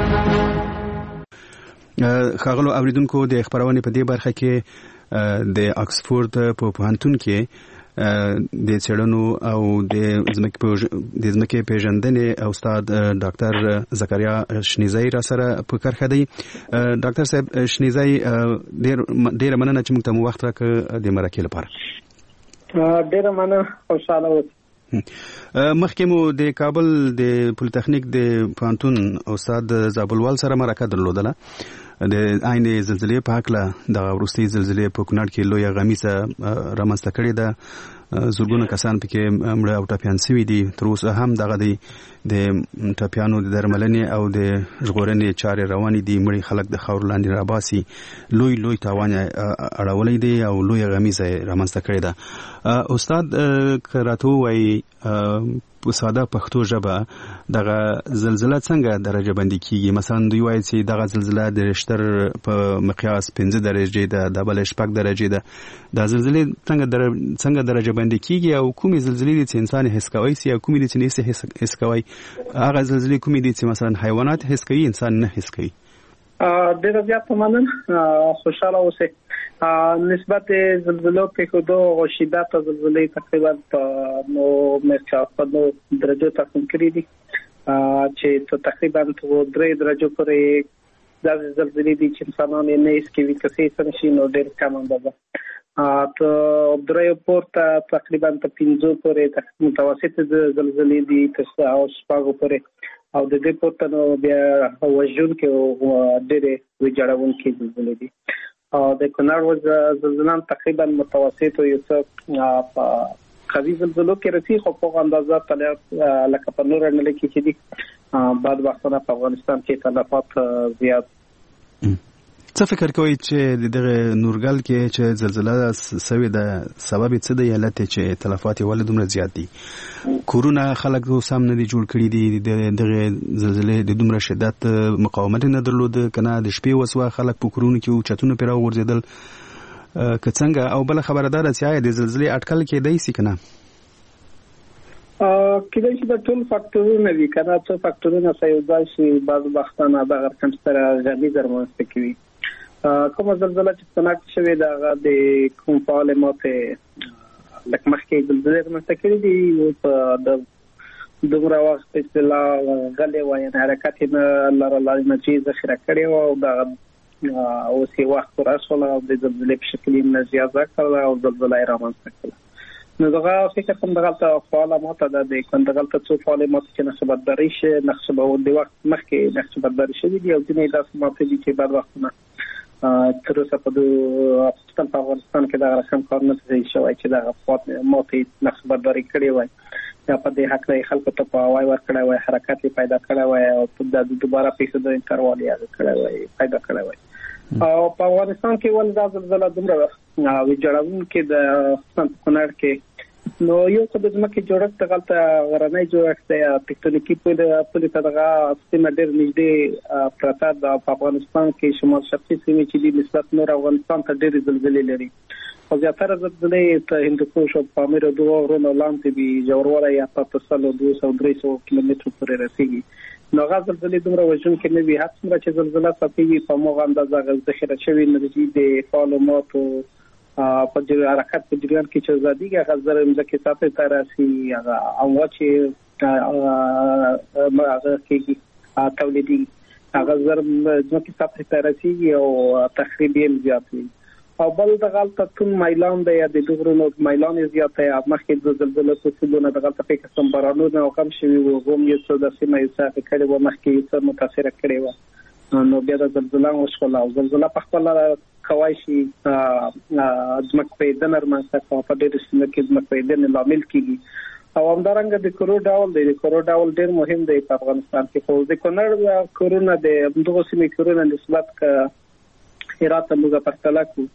ښاغلو اوریدونکو، د خبرونې په دې برخه کې د آکسفورد په پوهنتون کې د څېړنو او د ځمکې پیژندنې استاد ډاکټر زکریا شنیزی را سره په کرښه دی. ډاکټر صاحب شنیزی، ډېره مننه چې موږ ته مو وخت راکړ د مرکې لپاره. ډېره مننه، خوشحاله اوسئ. مخکې مو د کابل د پولیټیکنیک د پوهنتون استاد زابلوال سره مرکه درلودله د عین زلزلې په هکله. دغه وروستۍ زلزلې په کونړ کې لویه غمیزه رامنځته کړې ده، زرګونه کسان پکې مړه او ټپیان شوي دي. تر اوسه هم دغه د ټپیانو د درملنې او د ژغورنې چارې روانې دي. مړي خلک د خاورو لاندې راباسي. لوی لوی تاوان اړولی دی او لویه غمیزه رامنځته کړې ده. استاد که راته ووایي په ساده پښتو ژبه دغه زلزله څنګه درجه بندي کیږي؟ مثلا دوی وایي چې دغه زلزله د ریشتر په مقیاس پنځه درجې ده، د بل شپږ درجې ده. دا زلزلې څنګه څنګه درجه بندي کیږي او کومې زلزلې دي چې انسان حس کوي سي او کومې دي چې نه حس کوي؟ هغه زلزلې کومې دي چې مثلا حیوانات حس کوي، انسان نه حس کوي؟ ډېر زیات مننه، خوشاله اوسئ. نسبت زلزلو په خودو او شدت زلزلې تقریبا په نو مرچا په نو درجه تقسیم کړی دي. چې تقریبا درې درجو پورې د زلزلې دي چې انسانان یې نه اسکوي کسې څنګه شي نو ډېر کم اندازه ته درې پورته تقریبا ته پنځه پورې متوسط زلزلې دي تر او شپږ پورې او د دې پورته نو بیا وژون کې ډېرې ویجاړون کې زلزلې دي او د کونړ زلزلان تقریبا متوسط او یو څه قوي زلزلو کې رسي خو په اندازه تل لکه په نور نه لکه چې دي بعد وختونه په افغانستان کې تلفات زیات. څه فکر کوئ چې دغه نورګل کې چې زلزلہ سوي د سبب څه دی علت چې تلفات ولې دومره زیات دي؟ کورونه خلک سم نه دي جوړ کړي دي دغه زلزلې د دومره شدت مقاومت نه درلود کنه د شپې وسوه خلک په کورونو کې چتونه پیرا ورزیدل که څنګه او بل خبردار چې د زلزلې اټکل کې دی سي کنه ا کله چې د ټول فاکټورونه وی کنه څو فاکټورونه سيوځي چې بعض وختونه د غرقم سره غلي درمسته کوي کوم زلزلہ چې څنګه شوی دا د کوم فعال موته لکه مخکې زلزلې درمسته کړی دی او د دومره وخت اصطلاح غلې وای نه حرکت نه لاره لاره نه چې ذخیره کړی او دا او سی وخت پر اصله د زلزلې په شکل نه زیاته کړه او زلزلې رامنځته کړه نو دا فکر کوم دغه فعال موته د کندغلته څو فعال موته چې نسبتداري شي نقشه د وخت مخکې نسبتداري شي دی او ځینې داسې موته دي چې بعد وختونه تر اوسه په افغانستان په افغانستان کې دا رقم کار نه دی شوی چې دا فوت موته نسبتداري کړی وای یا په دې حق له خلکو ته په وای ور کړی وای حرکت پیدا کړی وای او په د دوباره پیسې د انکاروالي کړی وای پیدا کړی وای او په افغانستان کې ول دا زلزلہ دومره ویجاړون کې د کونړ کې نو یو څه د ځمکې جوړښت غلطه غرنۍ جوړښت دی ټیکټونیکي په پولیسه دغه سیمه ډېر نږدې پراته د افغانستان کې شمال شرقي سیمې چې د نسبت نور افغانستان ته ډېر زلزلې لري او زیاتره زلزلې ته هندوکش او پامیر او دوه غرونو لاندې به جوړوالی یا په سلو دوه سوه درې سوه کیلومترو پورې رسیږي نو هغه زلزلې دومره وژن کې نه وي هڅه څومره چې زلزلہ ساتي په موغه اندازه ذخیره شوی انرژي د فعالماتو په جریان حرکت په جریان کې چې زادیږي هغه زر مزکه ساتي تر راسي هغه او چې هغه کې تولیدي هغه زر مزکه ساتي تر راسي او تخریبي زیات وي او بل د غلطه تون مایلان دی د دغرونو مایلان زیاته مخکې د زلزلې په سبب د غلطه په قسم بارانو نه کم شوی او هم یو څه د سیمه یو څه کړي و مخکې څه متاثر کړي و نو بیا د زلزلې وشول او زلزلہ په خپل کوي شي ځمک په دنر منځ په ډېر سیمه کې ځمک په دنر لامل کیږي او همدارنګه د کورو ډول دی کورو ډول ډېر مهم دی په افغانستان کې خو د کونړ کورونا د دغه سیمې کورونا نسبت ک هرات موږ پرتله کو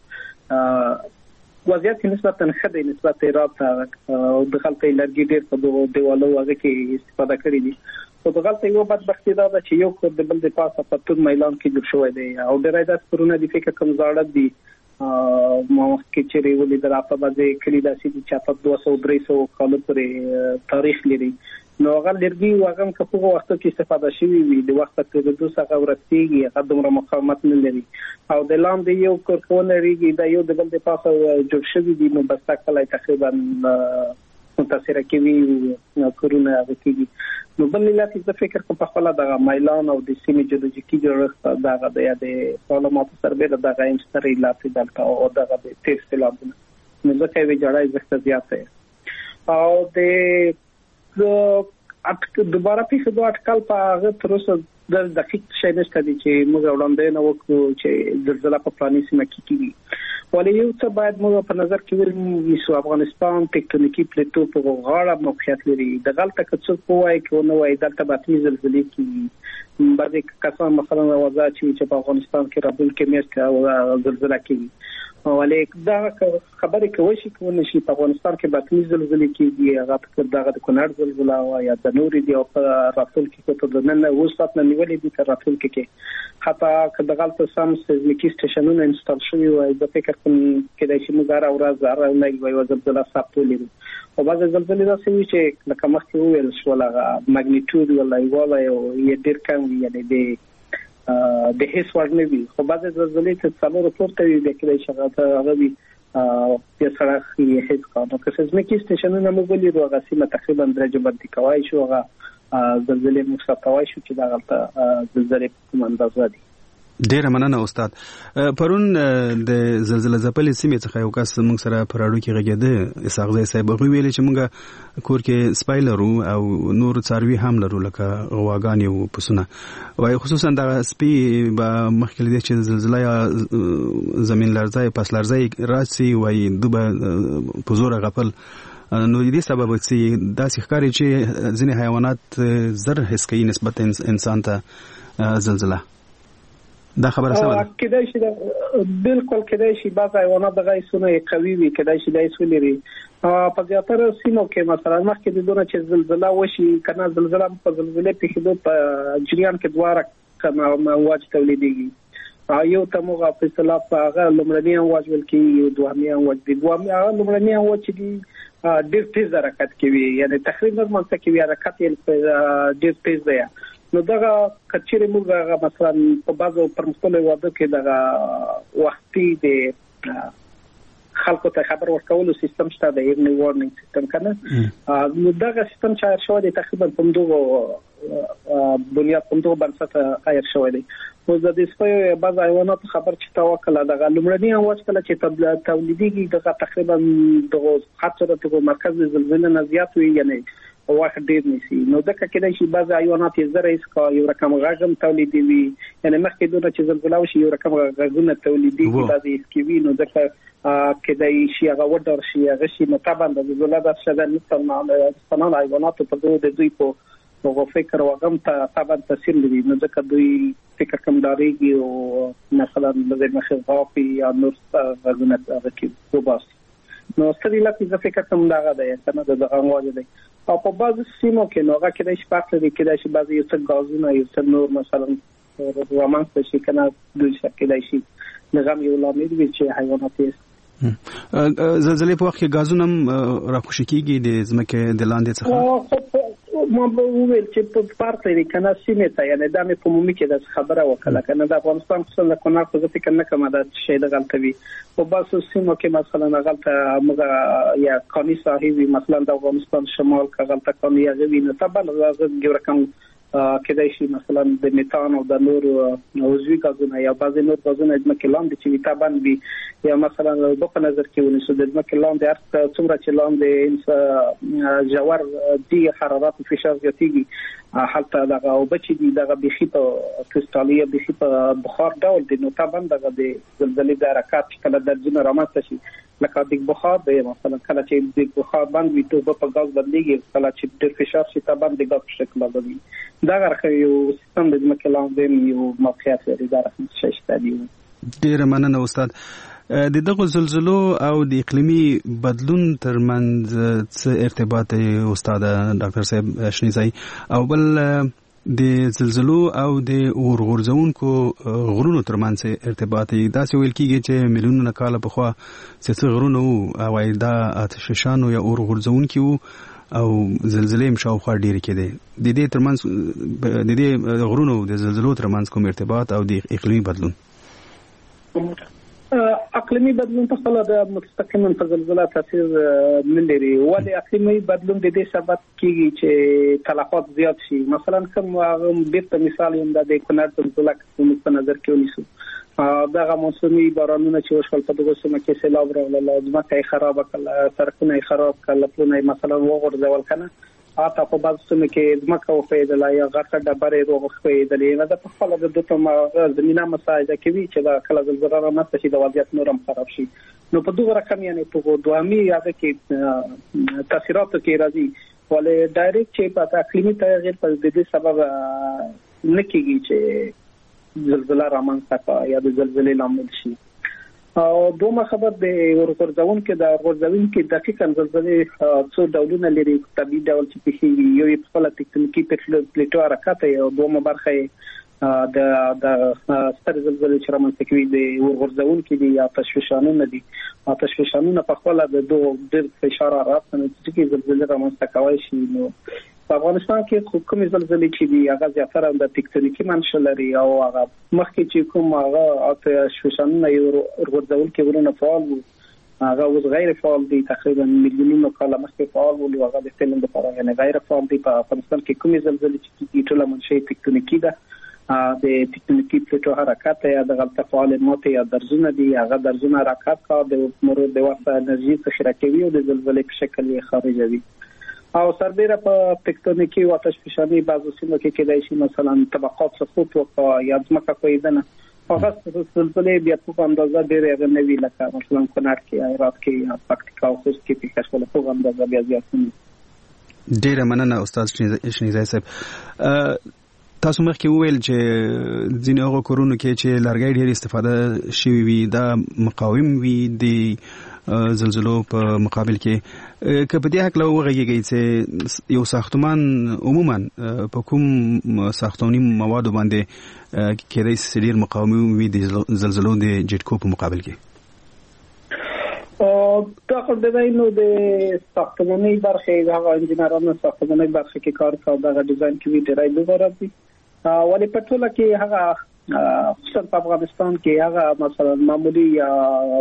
وضعیت نسبتا ښه دی نسبت هرات او د خلکو لرګي ډېر په دغه دیوالو هغه کې استفاده کړې دي او د غلطه یو بدبختی دا چې یو کور د بل د پاسه په ټول میلان کې جوړ شوی دی او ډېر داس پرونه د فکر کم زاړه دي ما کې چې ریولې د راپا باندې کلی داسې چې په دوه سوه درې سوه کال پورې تاریخ لري نو هغه لرګي واغم که په وخت کې استفاده شوی وي د وخت کې د دوه څخه ورتيږي هغه دومره مقاومت نه لري او د لاندې یو کور کونه ریږي دا یو د بل د پاسه جوړ شوی دی نو بس تکلای تقریبا متاثر کوي نو کورونه هغه کېږي نو بل ملت د فکر په خپل د مایلان او د سیمې جیولوژیکي جوړښت دغه د معلوماتو سره د غایم ستري لاته دلته او دغه د تیز فلابونه نو ځکه وی جوړای زښت زیاته او د اټ دوباره پیښه دوه اټکل په هغه تر اوسه د دقیق شی نشته دي چې موږ وړاندې نه وکړو چې زلزلہ په پلاني سیمه کې کیږي ولې یو څه باید موږ په نظر کې ونیسو افغانستان ټیکټونیکي پلیټو په غاړه موقعیت لري د غلطه کڅو کوی کې نو وای دلته باطنی زلزلې کې بعضی کسان مثلا وضع چې په افغانستان کې رابل کې میاشت زلزلہ کیږي ولې دا خبرې کوي چې کوم شي په افغانستان کې باطنی زلزلې کیږي هغه دغه د کونړ زلزلہ او یا د نوري دی او په راتل کې په د نن وسط نه نیولې دي تر راتل کې حتی کله غلطه سم سیزمیکي سټیشنونه انسټال شوی وای د فکر کوم کې د شي مګار او راز را نه وي زلزلہ ثابتولې او بعض زلزلې داسې وي چې لکه مخکې وویل شو لغه ماګنیټیود ولا ایواله او یې ډیر کم وي یعنی د د هیڅ وړ نه وي خو بعض زلزلې چې څلور پورته وي د کله شغله هغه وي په سره یې هیڅ کار نه کوي سیزمیکي سټیشنونه موږ ولې راغسي متقریبا درجه باندې کوي شو هغه زلزلې موږ ثبتوای شو چې دا غلطه زلزلې په اندازه دي. ډیره مننه استاد. پرون د زلزلې ځپلې سیمې څخه یو کس موږ سره پر اړو کې غږېده، اسحاق زی صاحب ویل چې موږ کور کې سپای لرو او نور څاروي هم لرو لکه غواګانې او پسونه، وای خصوصا د سپي به مخکې لدې چې زلزلې یا زمين لرزه پس لرزه راسي وای دوبه په زور غفل، نو دې سبب چې داسې ښکاري چې ځینې حیوانات زر حس کوي نسبت انسان ته زلزلہ. دا خبره سمه ده؟ کېدای شي بالکل کېدای شي بعض حیوانات دغه ایسونه قوي وي، کېدای شي دا ایسونه لري. په زیاتره سیمو کې مثلا مخکې د دونه چې زلزلہ وشي کنه زلزلہ په زلزلې پیښېدو په جریان کې دواره کما امواج تولیدېږي، یو ته موږ په اصطلاح په هغه لومړنی امواج ویل کېږي، یو دوهمي امواج دي. دوهمي هغه لومړنی امواج چې دي ډېر تیز حرکت کوي، یعنی تقریبا منځ کې حرکت یې ډېر تیز دی. نو دغه کچېره موږ مثلا په بعضو پرمختللو هیوادو کې دغه وختي د خلکو ته خبر ورکولو سیستم شته، د ایرنی وارنینګ سیستم کنه. نو دغه سیستم چې شوی دی تقریبا په دوه بنیاد په دوه بنسټ ایر شوی دی. نو د دې سپیو بعض حیوانات خبر چې توکل دغه لومړنی اواز کله چې تولیدېږي دغه تقریبا دغه خاطر ته مرکز زلزلې نه زیات وي، یعنی واحد ډیر نشي. نو دغه کېدای شي بعض حیوانات یې زره اس کا یو رقم غږم تولیدوي، یعنی مخکې دونه چې زلزلہ وشي یو رقم غږونه تولیدوي بعضی اس کی وی، نو دغه کېدای شي هغه وډر شي هغه شي نو طبعا د زلزلہ د شدت نسبت سنن حیوانات په دوه د دوی په هغه فکر وغم ته طبعا تاثیر لري. نو ځکه دوی فکر کم داريږي او مثلا د مخه غافي یا نور غږونه هغه کې وباس. نو ستړي لکه ځکه فکر کم داغه دی کنه دغه امواج دی. او په بعض سیمو کې نو هغه کې د شپږ لري کې د بعضي یو څه غازونه یو څه نور مثلا رومان څه شي کنه دوی شکلای شي نظام یو لامل وي چې حیوانات یې زلزلې په وخت کې غازونه راکوشي کیږي د ځمکې د لاندې څخه. ما به وویل چې په پارت لري کنه سیمه ته، یعنی د مې په مومي کې د خبره وکړه کنه د افغانستان څخه د کنار په ځکه کنه کومه د شی د غلطوي په باسو سیمو کې مثلا غلطه موږ یا قانوني صاحب مثلا د افغانستان شمال کا غلطه قانوني غوي نه تبل غوږ رقم کېدای شي مثلا د میتان او د نور عضوي غازونه یا بعض نور غازونه د مکه لاندې چې تابان بي یا مثلا په نظر کې ونیسو د مکه لاندې ارته څومره چې لاندې جوار دي حرارت فشار زیاتېږي حتی دغه او بچي دي دغه بخي په کریستاليه بخي په بخار ډول دي. نو طبعا دغه د زلزلې د حرکت کله درجه رامنځته شي لکه د بخار دی مثلا کله چې د بخار باندې ټوبه په غاز بدلېږي کله چې د فشار شي طبعا د غاز شکل بدلوي. دا غره یو سیستم د مکه لاندې یو موقعیت لري دا رقم شي شته. ډیر مننه استاد. د دغه زلزلو او د اقلیمي بدلون ترمنځ څه ارتباط استاد ډاکټر صاحب شنیزای او بل د زلزلو او د اورغورځونکو غرونو ترمنځ ارتباط دا څه ویل کیږي چې میلیونونه کاله په خوا څه غرونه او دا آتشفشانو یا اورغورځونکو او زلزلې مشاوخوا ډېر کېدي د دې ترمنځ د دې غرونو د زلزلو ترمنځ کوم ارتباط او د اقلیمي بدلون؟ اقلیمي بدلون په خپل د مستقیما په زلزلہ تاثیر نه لري، ولې اقلیمي بدلون د دې سبب کیږي چې تلفات زیات شي. مثلا کوم بیرته مثال یم د کنړ زلزلہ په نظر کې ونیسو، دغه موسمي بارانونه چې وشول په دغه سیمه کې سیلاب راغله، ځمکه خراب کړه، سړکونه خراب کړه، پلونه مثلا وغورځول کنه اته په بعض سیمه کې ځمکه وفیدله یا غټه ډبرې وغوښتلې نه د په خپل د دوه زمينه مساعده کوي چې دا کله زلزلہ رامنځته شي د وضعیت نورم خراب شي. نو په دغه رقم یعنی په دوامي یاده کې تاثیرات کې راځي، ولې ډایرکټ چې په اقلیمي تغیر په دې سبب نه کیږي چې زلزلہ رامنځته یا د زلزلې لامل شي. او دومره خبر د ورغورځون کې د ورغورځون کې دقیقاً زلزلې څو ډولونه لري، طبيعي ډول چې پیښیږي، یو یې په تکتونیکي پلیټو حرکت او دومره برخه د د ستر زلزلې چې رامنځته کوي د ورغورځون کې دي یا تشویشانونه دي. تشویشانونه په خپل د دوه ډېر فشار راځي چې زلزلې رامنځته کوي شي. نو په افغانستان کې کومې زلزلې چې دي هغه زیاتره د تکتونیکي منشأ لري او هغه مخکې چې کوم هغه تشویشانونه یو ورغورځول کې ورونه فعال وو هغه اوس غیر فعال دي، تقریبا میلیونونو کاله مخکې فعال ول، هغه د فلم لپاره یعنی غیر فعال دي. په افغانستان کې کومې زلزلې چې ټوله منشأ تکتونیکی ده، د تکتونیکی پلیټو حرکت یا د غلطه فعالیت یا درزونه دي، هغه درزونه حرکت کا د مرور د واسطه انرژي ذخیره کوي او د زلزلې په شکل یې خارجوي. او سربېره په تکتونیکی او آتش فشانی بعضو سیمو کې کېدای شي مثلا طبقات سقوط وکړي یا ځمکه کویدنه، هغه زلزلې بیا په اندازه ډېرې غنوي، لکه مثلا کونړ کې، هرات کې یا پکتیکا او خوست کې په کښ ولا په اندازه بیا زیاتونه. ډېر مننه استاد شنیزای صاحب. تاسو مخکې وویل چې ځینې هغه کورونو کې چې لرګي ډېر استفاده شوی وي دا مقاوم وي د زلزلو په مقابل کې، که په دې حق له وغږیږي چې یو ساختمان عموما په کوم ساختماني موادو باندې کېدای شي ډېر مقاوم وي د زلزلو د جټکو په مقابل کې؟ دا خو د وینو د ساختماني برخې هغه انجنیرانو ساختماني برخې کې کار کوي، دا ډیزاین کوي، ډیرای دوغره دي. ولی په ټوله کې هغه خصوصا په افغانستان کې هغه مثلا معمولی یا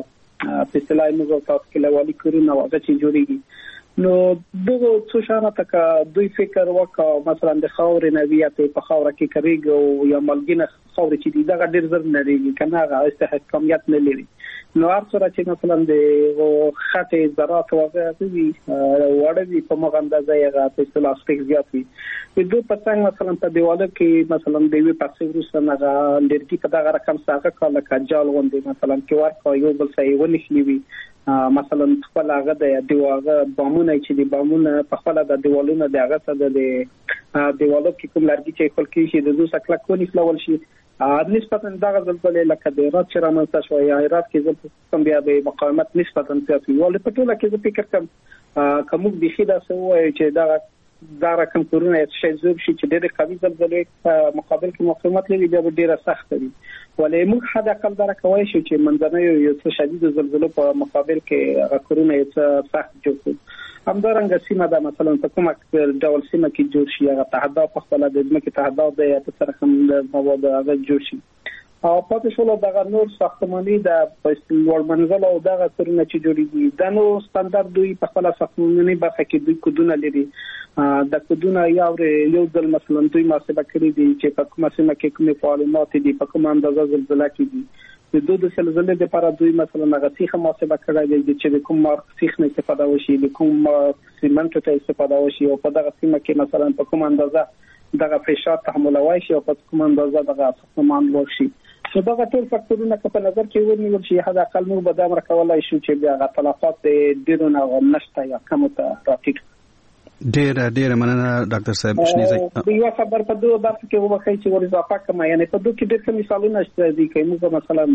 په اصطلاح موږ تاسو کې لوالي کورونه هغه چې جوړیږي، نو دغه څه شانه تک دوی فکر وکړه مثلا د خاورې نویات په خاور کې کریږي او یا ملګینه خاور چې دی دا ډیر زر نه لري کنه هغه استحکامیت نه لري. نو ارڅ را چې مثلا د خطې ذرات واغوي وړوي په مغه اندازه یې په اصطلاح سپیک زیات وي. په دوه پڅنګ مثلا په دیواله کې مثلا د وی پاسې ورسره نه لرګي په دغه رقم څنګه کاله کجال غوندي مثلا کې ورکو یو بل څه ونی خلیوي، مثلا خپل هغه د دیواغه بامونه چې دی بامونه په خپل د دیوالونو د هغه څخه د دیوالو کې کوم لرګي چې خپل کې شي د دوه سکلا کونی فلول شي نسبتا دغه زلزلې لکه د هرات چې رامنځته شوی یا هرات کې زلزلې کم بیا د مقاومت نسبتا زیات وي. ولې په ټوله کې زه فکر کوم کوم د خیدا سوې چې دا دا رقم کورونه چې زوب شي چې ډېر قوي زلزلې مقابل کې مقاومت لري بیا ډېر سخت وي. ولې موږ حد اقل دا کوي چې منځنۍ یو څه شدید زلزلې په مقابل کې کورونه یې سخت جوړ همدارنګه سیمه دا مثلا په کومه ډول سیمه کې جوړ شي هغه تهداب په خپل د ځمکې تهداب دی یا په سره کوم مواد هغه جوړ شي او پاتې شول دغه نور ساختماني د لوړ منزل او دغه کورونه چې جوړیږي د نو ستاندرد دوی په خپل ساختماني برخه کې دوی کودونه لري، د کودونه یو یو ځل مثلا دوی محاسبه کړی دي چې په کومه سیمه کې کومه فعالیت دي په کومه اندازه زلزلہ کېږي. د دوه د زلزلې لپاره دوی مثلا هغه سیخه محاسبه کړی دی چې د کوم مارک سیخ نه استفاده وشي، د کوم سیمنټ ته استفاده وشي او په دغه سیمه کې مثلا په کوم اندازه دغه فشار تحملوي شي او په کوم اندازه دغه ساختمان لوړ شي. نو دغه ټول فاکتورونه په نظر کې ونیول شي حد اقل موږ به دا امر کولای شو چې بیا غ تلفات ډیرو نه نشته یا کوم ته راټیټ. ډیر ډیر مننه ډاکټر صاحب شنیزای. د یو خبر په دوه برخه کې وبخښئ چې ور اضافه کوم، یعنی په دوه کې ډېر مثالونه شته دي چې موږ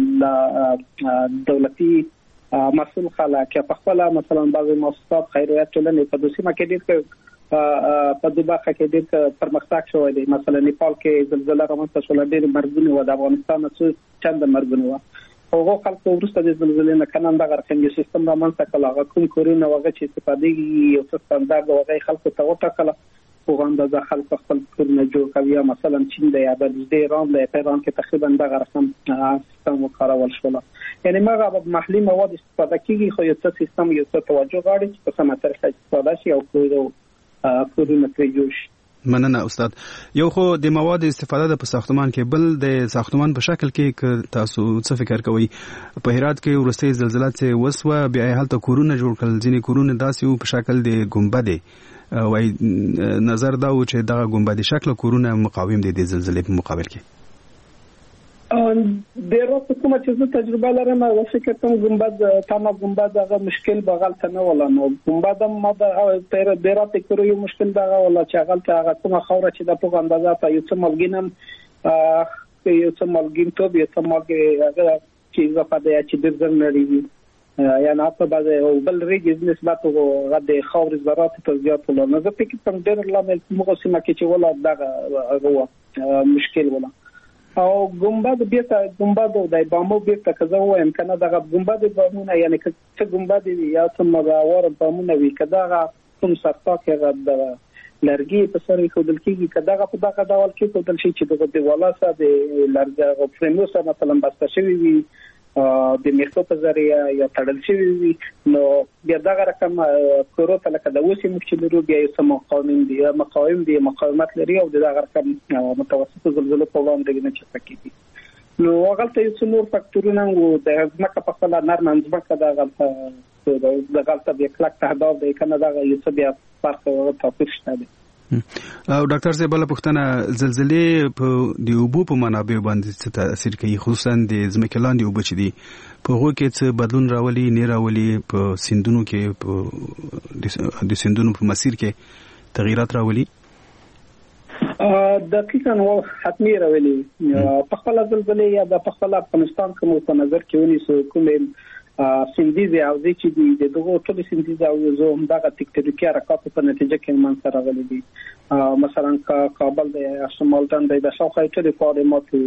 مثلا دولتي مسؤل خلک په خپل مثلا بعضي مؤسسات خیریه ټولنې په دوه سیمه کې ډېر په دوه برخه کې ډېر پرمختګ شوی دی. مثلا نیپال کې زلزلہ رامنځته شول، ډېر مرګونه و، د افغانستان څو چند مرګونه و. هغه خلکو ورسته د زلزلې نه کنه دغه رقم سیستم رامنځته کړل، هغه کوم کورونه وغه چې استفاده یو څه ستاندرد وغه خلکو ته وټاکله هغه اندازه خلکو خپل کورونه جوړ کوي. مثلا چین د یا د ایران د ایران کې تقریبا دغه رقم سیستم وکارول شول. یعنی مغه محلي مواد استفاده کیږي خو یو څه سیستم یو څه توجه غواړي چې په سمه طریقه استفاده شي او کورونه پرې جوړ شي. مننه استاد. یو خو د مواد استفاده د په ساختمان کې، بل د ساختمان په شکل کې ک تاسو څه فکر کوئ؟ په هرات کې ورسته زلزلہ چې وسوه بیا هلته کورونه جوړ کړل، ځینې کورونه داسې وو په شکل د ګمبد وای نظر دا و چې دغه ګمبد شکل کورونه مقاوم دي د زلزلې په مقابل کې. د راست کومه چې زه تجربه لرم او فکر کوم ګمبد تمام ګمبد هغه مشکل بغلط نه ولا نو ګمبد ما د تیر د رات کورو یو مشکل دا ولا چې غلط هغه کومه خوره چې د په اندازه ته یو څه ملګینم یو څه ملګین ته یو څه ملګی هغه چې اضافه دی چې د ځل لري یا نه په بده او بل ریګ نسبت او غد خور زرات ته زیات ولا نه زه فکر کوم ډېر لامل موږ سیمه کې چې ولا دغه هو مشکل ولا او ګمبد بیرته ګمبد د بامو بیرته کزه وایم کنه دغه ګمبد بامونه یعنی چې ګمبد یا څه مغاور بامونه وی کداغه کوم سرتا کې د لرګي په سر کې خودل کېږي کداغه په دغه ډول کې خودل شي چې دغه دیواله سره د لرګي فريمو سره مثلا بسته شوی وي د میخو په ذریعہ یا تړل شوی وي نو بیا دا رقم کورو ته لکه د اوسې مخچلرو بیا یو مقاوم دي مقاوم دي مقاومت لري او دا رقم متوسط زلزلې په وړاندې نه چپکیږي نو هغه ته یو نور فاکتورونه وو د ځمکه په خپل نرم ځمکه دا غلطه د غلطه بیا کلک تهداب دی کنه دا یو څه بیا فرق او توپیر شته دي او ډاکټر صاحب بل پوښتنه زلزلې په د اوبو په منابع باندې څه تاثیر کوي خصوصا د ځمکې لاندې اوبه چې دي په هغو کې څه بدلون راولي نه راولي په سیندونو کې په د سیندونو په مسیر کې تغیرات راولي دقیقاً و حتمی راولي په خپل زلزلې یا د خپل افغانستان کوم په نظر کې ونیسو کوم سندیزي او د چې د دغه ټول سندیزي او زو هم دغه تکتونیکي حرکات په نتیجه کې منځ راغلي دي مثلا کابل د شمال تند د شاوخوا ټول فعالیت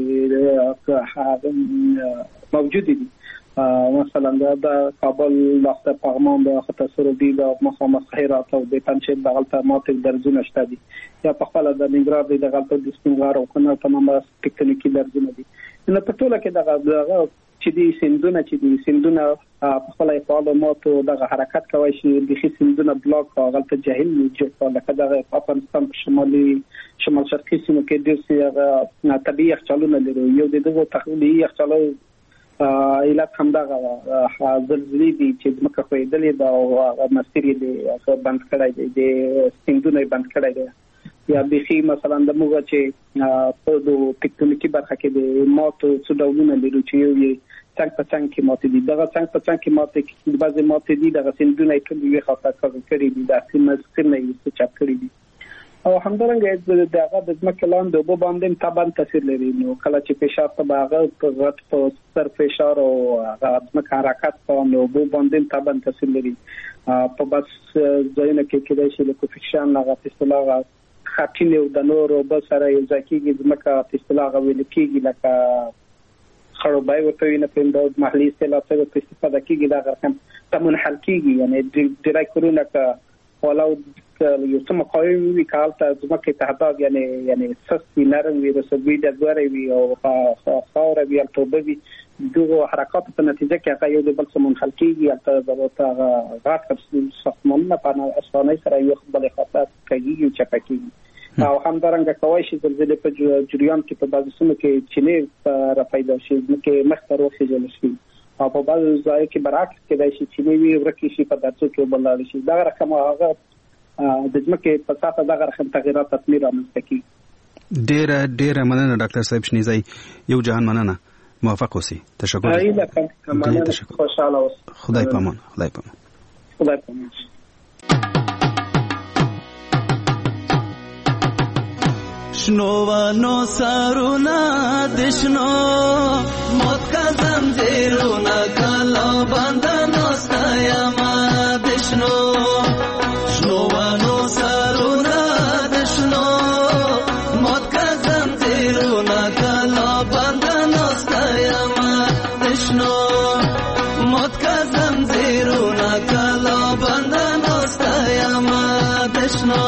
موجود دي مثلا د کابل لاست پغمان د خطر سرودي د مخامخ خیرات او د پنځه د غلطه ماته درزونه شته دي یا په خپل د ننګرهار د غلطه د سپینغار او کنه تمام تکتونیکي درزونه دي نو په ټوله کې دغه چې دي سندونه چې دي سندونه په خپل فعالیت او دغه حرکت کوي چې د سندونه بلاک او غلطه جاهل چې لکه دغه افغانستان په شمالي شمال شرقي سیمه کې د سیاسي طبيعي اختلالونه لري یو دغه تخلیقي اختلال علت هم دغه زلزلې دي چې مکه خویدلې دا او مسیر دې بند کړای دي د سندونه بند کړای دي یا بخي مثلا د موږ چې په د ټیکټونیکي برخه کې د ماتو څو ډولونه لري چې یو یې څنګه په څنګه کې ماته دي دغه څنګه په څنګه کې ماته کې بعضي ماته دي دغه سندونه ټول یو خاطر کړی دي د سیمه سیمه یې چاپ کړی دي او همدارنګه دغه د ځمکې لاندې اوبه باندې تابان تاثیر لري نو کله چې فشار په هغه په غټ په سر فشار او هغه ځمکه حرکت په نو اوبه باندې تابان تاثیر لري په بس ځایونه کې کېدای شي له کوفیکشن هغه اصطلاح خاطین او د نور او بل سره یو ځکیږي ځمکه اصطلاح ویل کېږي لکه خړوبای ورته نه پېندو محلي اصطلاح څخه په استفاده کېږي دا رقم تمون حل کېږي یعنی ډیرای کورونه که ولو یو څه مقاوم وي کال ته ځمکه تهداب یعنی یعنی سستی نرم وي رسوي د دوره وي او خاور وي او توبه وي دغه حرکات په نتیجه کې هغه یو د بل څه منحل کېږي البته ضرورت غاټ ساختمانونه په اسانۍ سره یو بل خطر کوي او چپکیږي او همدارنګه کوي چې زلزلې په جریان کې په بعضو سیمو کې چینه را پیدا شي چې مخته راوخیږي شي او په بعضو ځایو کې برعکس کېدای شي چې وی ورکی شي په داسو کې بلل شي دا رقم هغه د ځمکې په ساته دا رقم تغیرات تطمیر رامنځته کوي ډېر ډېر مننه ډاکټر صاحب شنیزي یو جهان مننه موافق اوسئ تشکر تشکر خوشاله اوسئ خدای پامان خدای پامان خدای پامان شنوانو سارونا دشنو موت کا زنجیرونا کلو بندنو ستایما دشنو شنوانو سارونا دشنو موت کا زنجیرونا کلو بندنو ستایما دشنو موت کا زنجیرونا کلو بندنو ستایما دشنو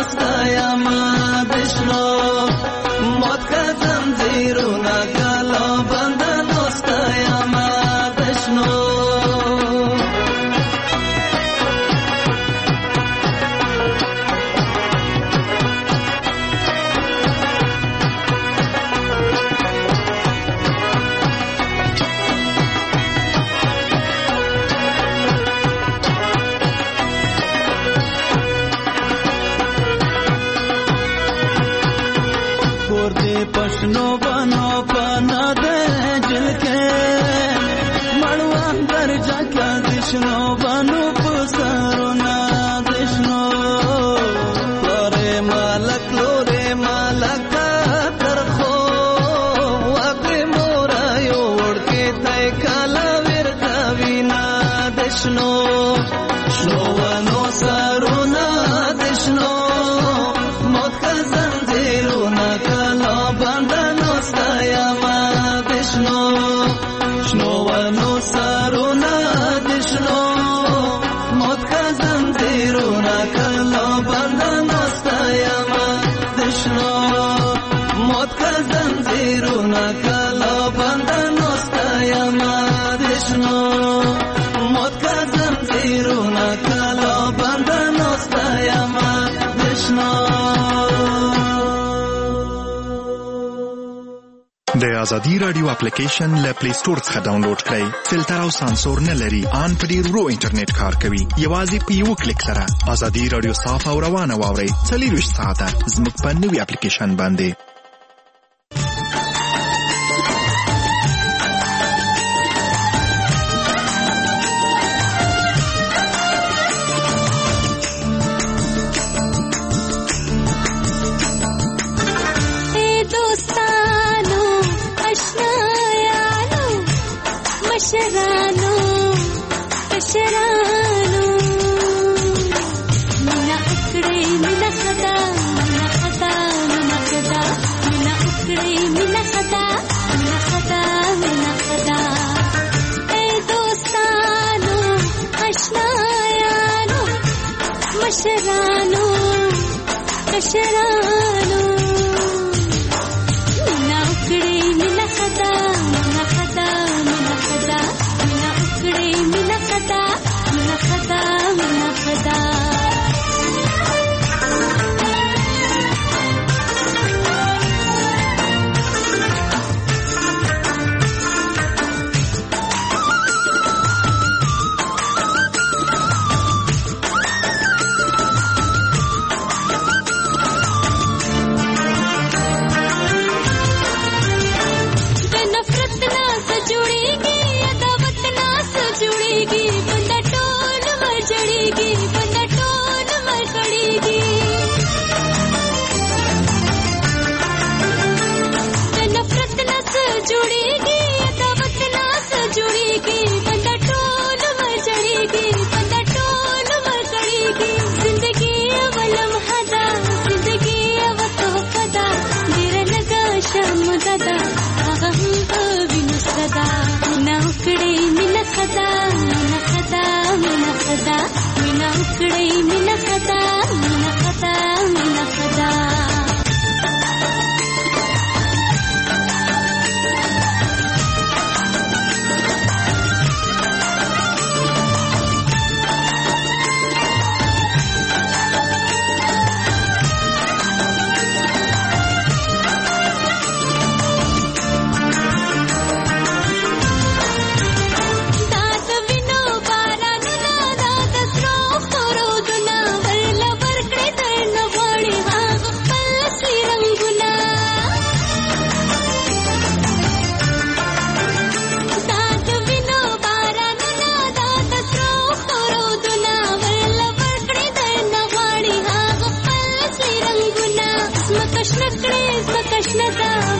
نوستایا ما دشنو موت کا زنجیرونه کلا بند نوستایا ما دشنو पशनो बनो पना दे जिल के मड़वा दर्जा क्या दिशनो बनो पुसरो ना दिशनो लोरे मालक लोरे मालक तरखो वाके मोरा योड़ के तय काला वीर कविना दिशनो शनो वनो सारो ना दिशनो मौत का जंजीरो ना कला د ازادي رادیو اپلیکیشن له پلی سٹور څخه ډاونلوډ کړئ. فلټر او سانسور نه لري، ان په ډیر ورو انټرنیټ کار کوي. یوازې په یو کلیک سره ازادي رادیو صاف او روانه واورئ. څلوېښت ساعته زموږ په نوي اپلیکیشن باندې. कशरानो कशरानो मिना उकड़े मिना खदा मिना खदा मिना खदा मिना उकड़े मिना खदा मिना खदा मिना खदा ए दोस्तानो आशनायानो मशरानो कशरानो मिना उकड़े मिना खदा मिना खदा मिना खदा मिना उकड़े मिना खदा मिना खदा मिना खदा Krishna Krishna Krishna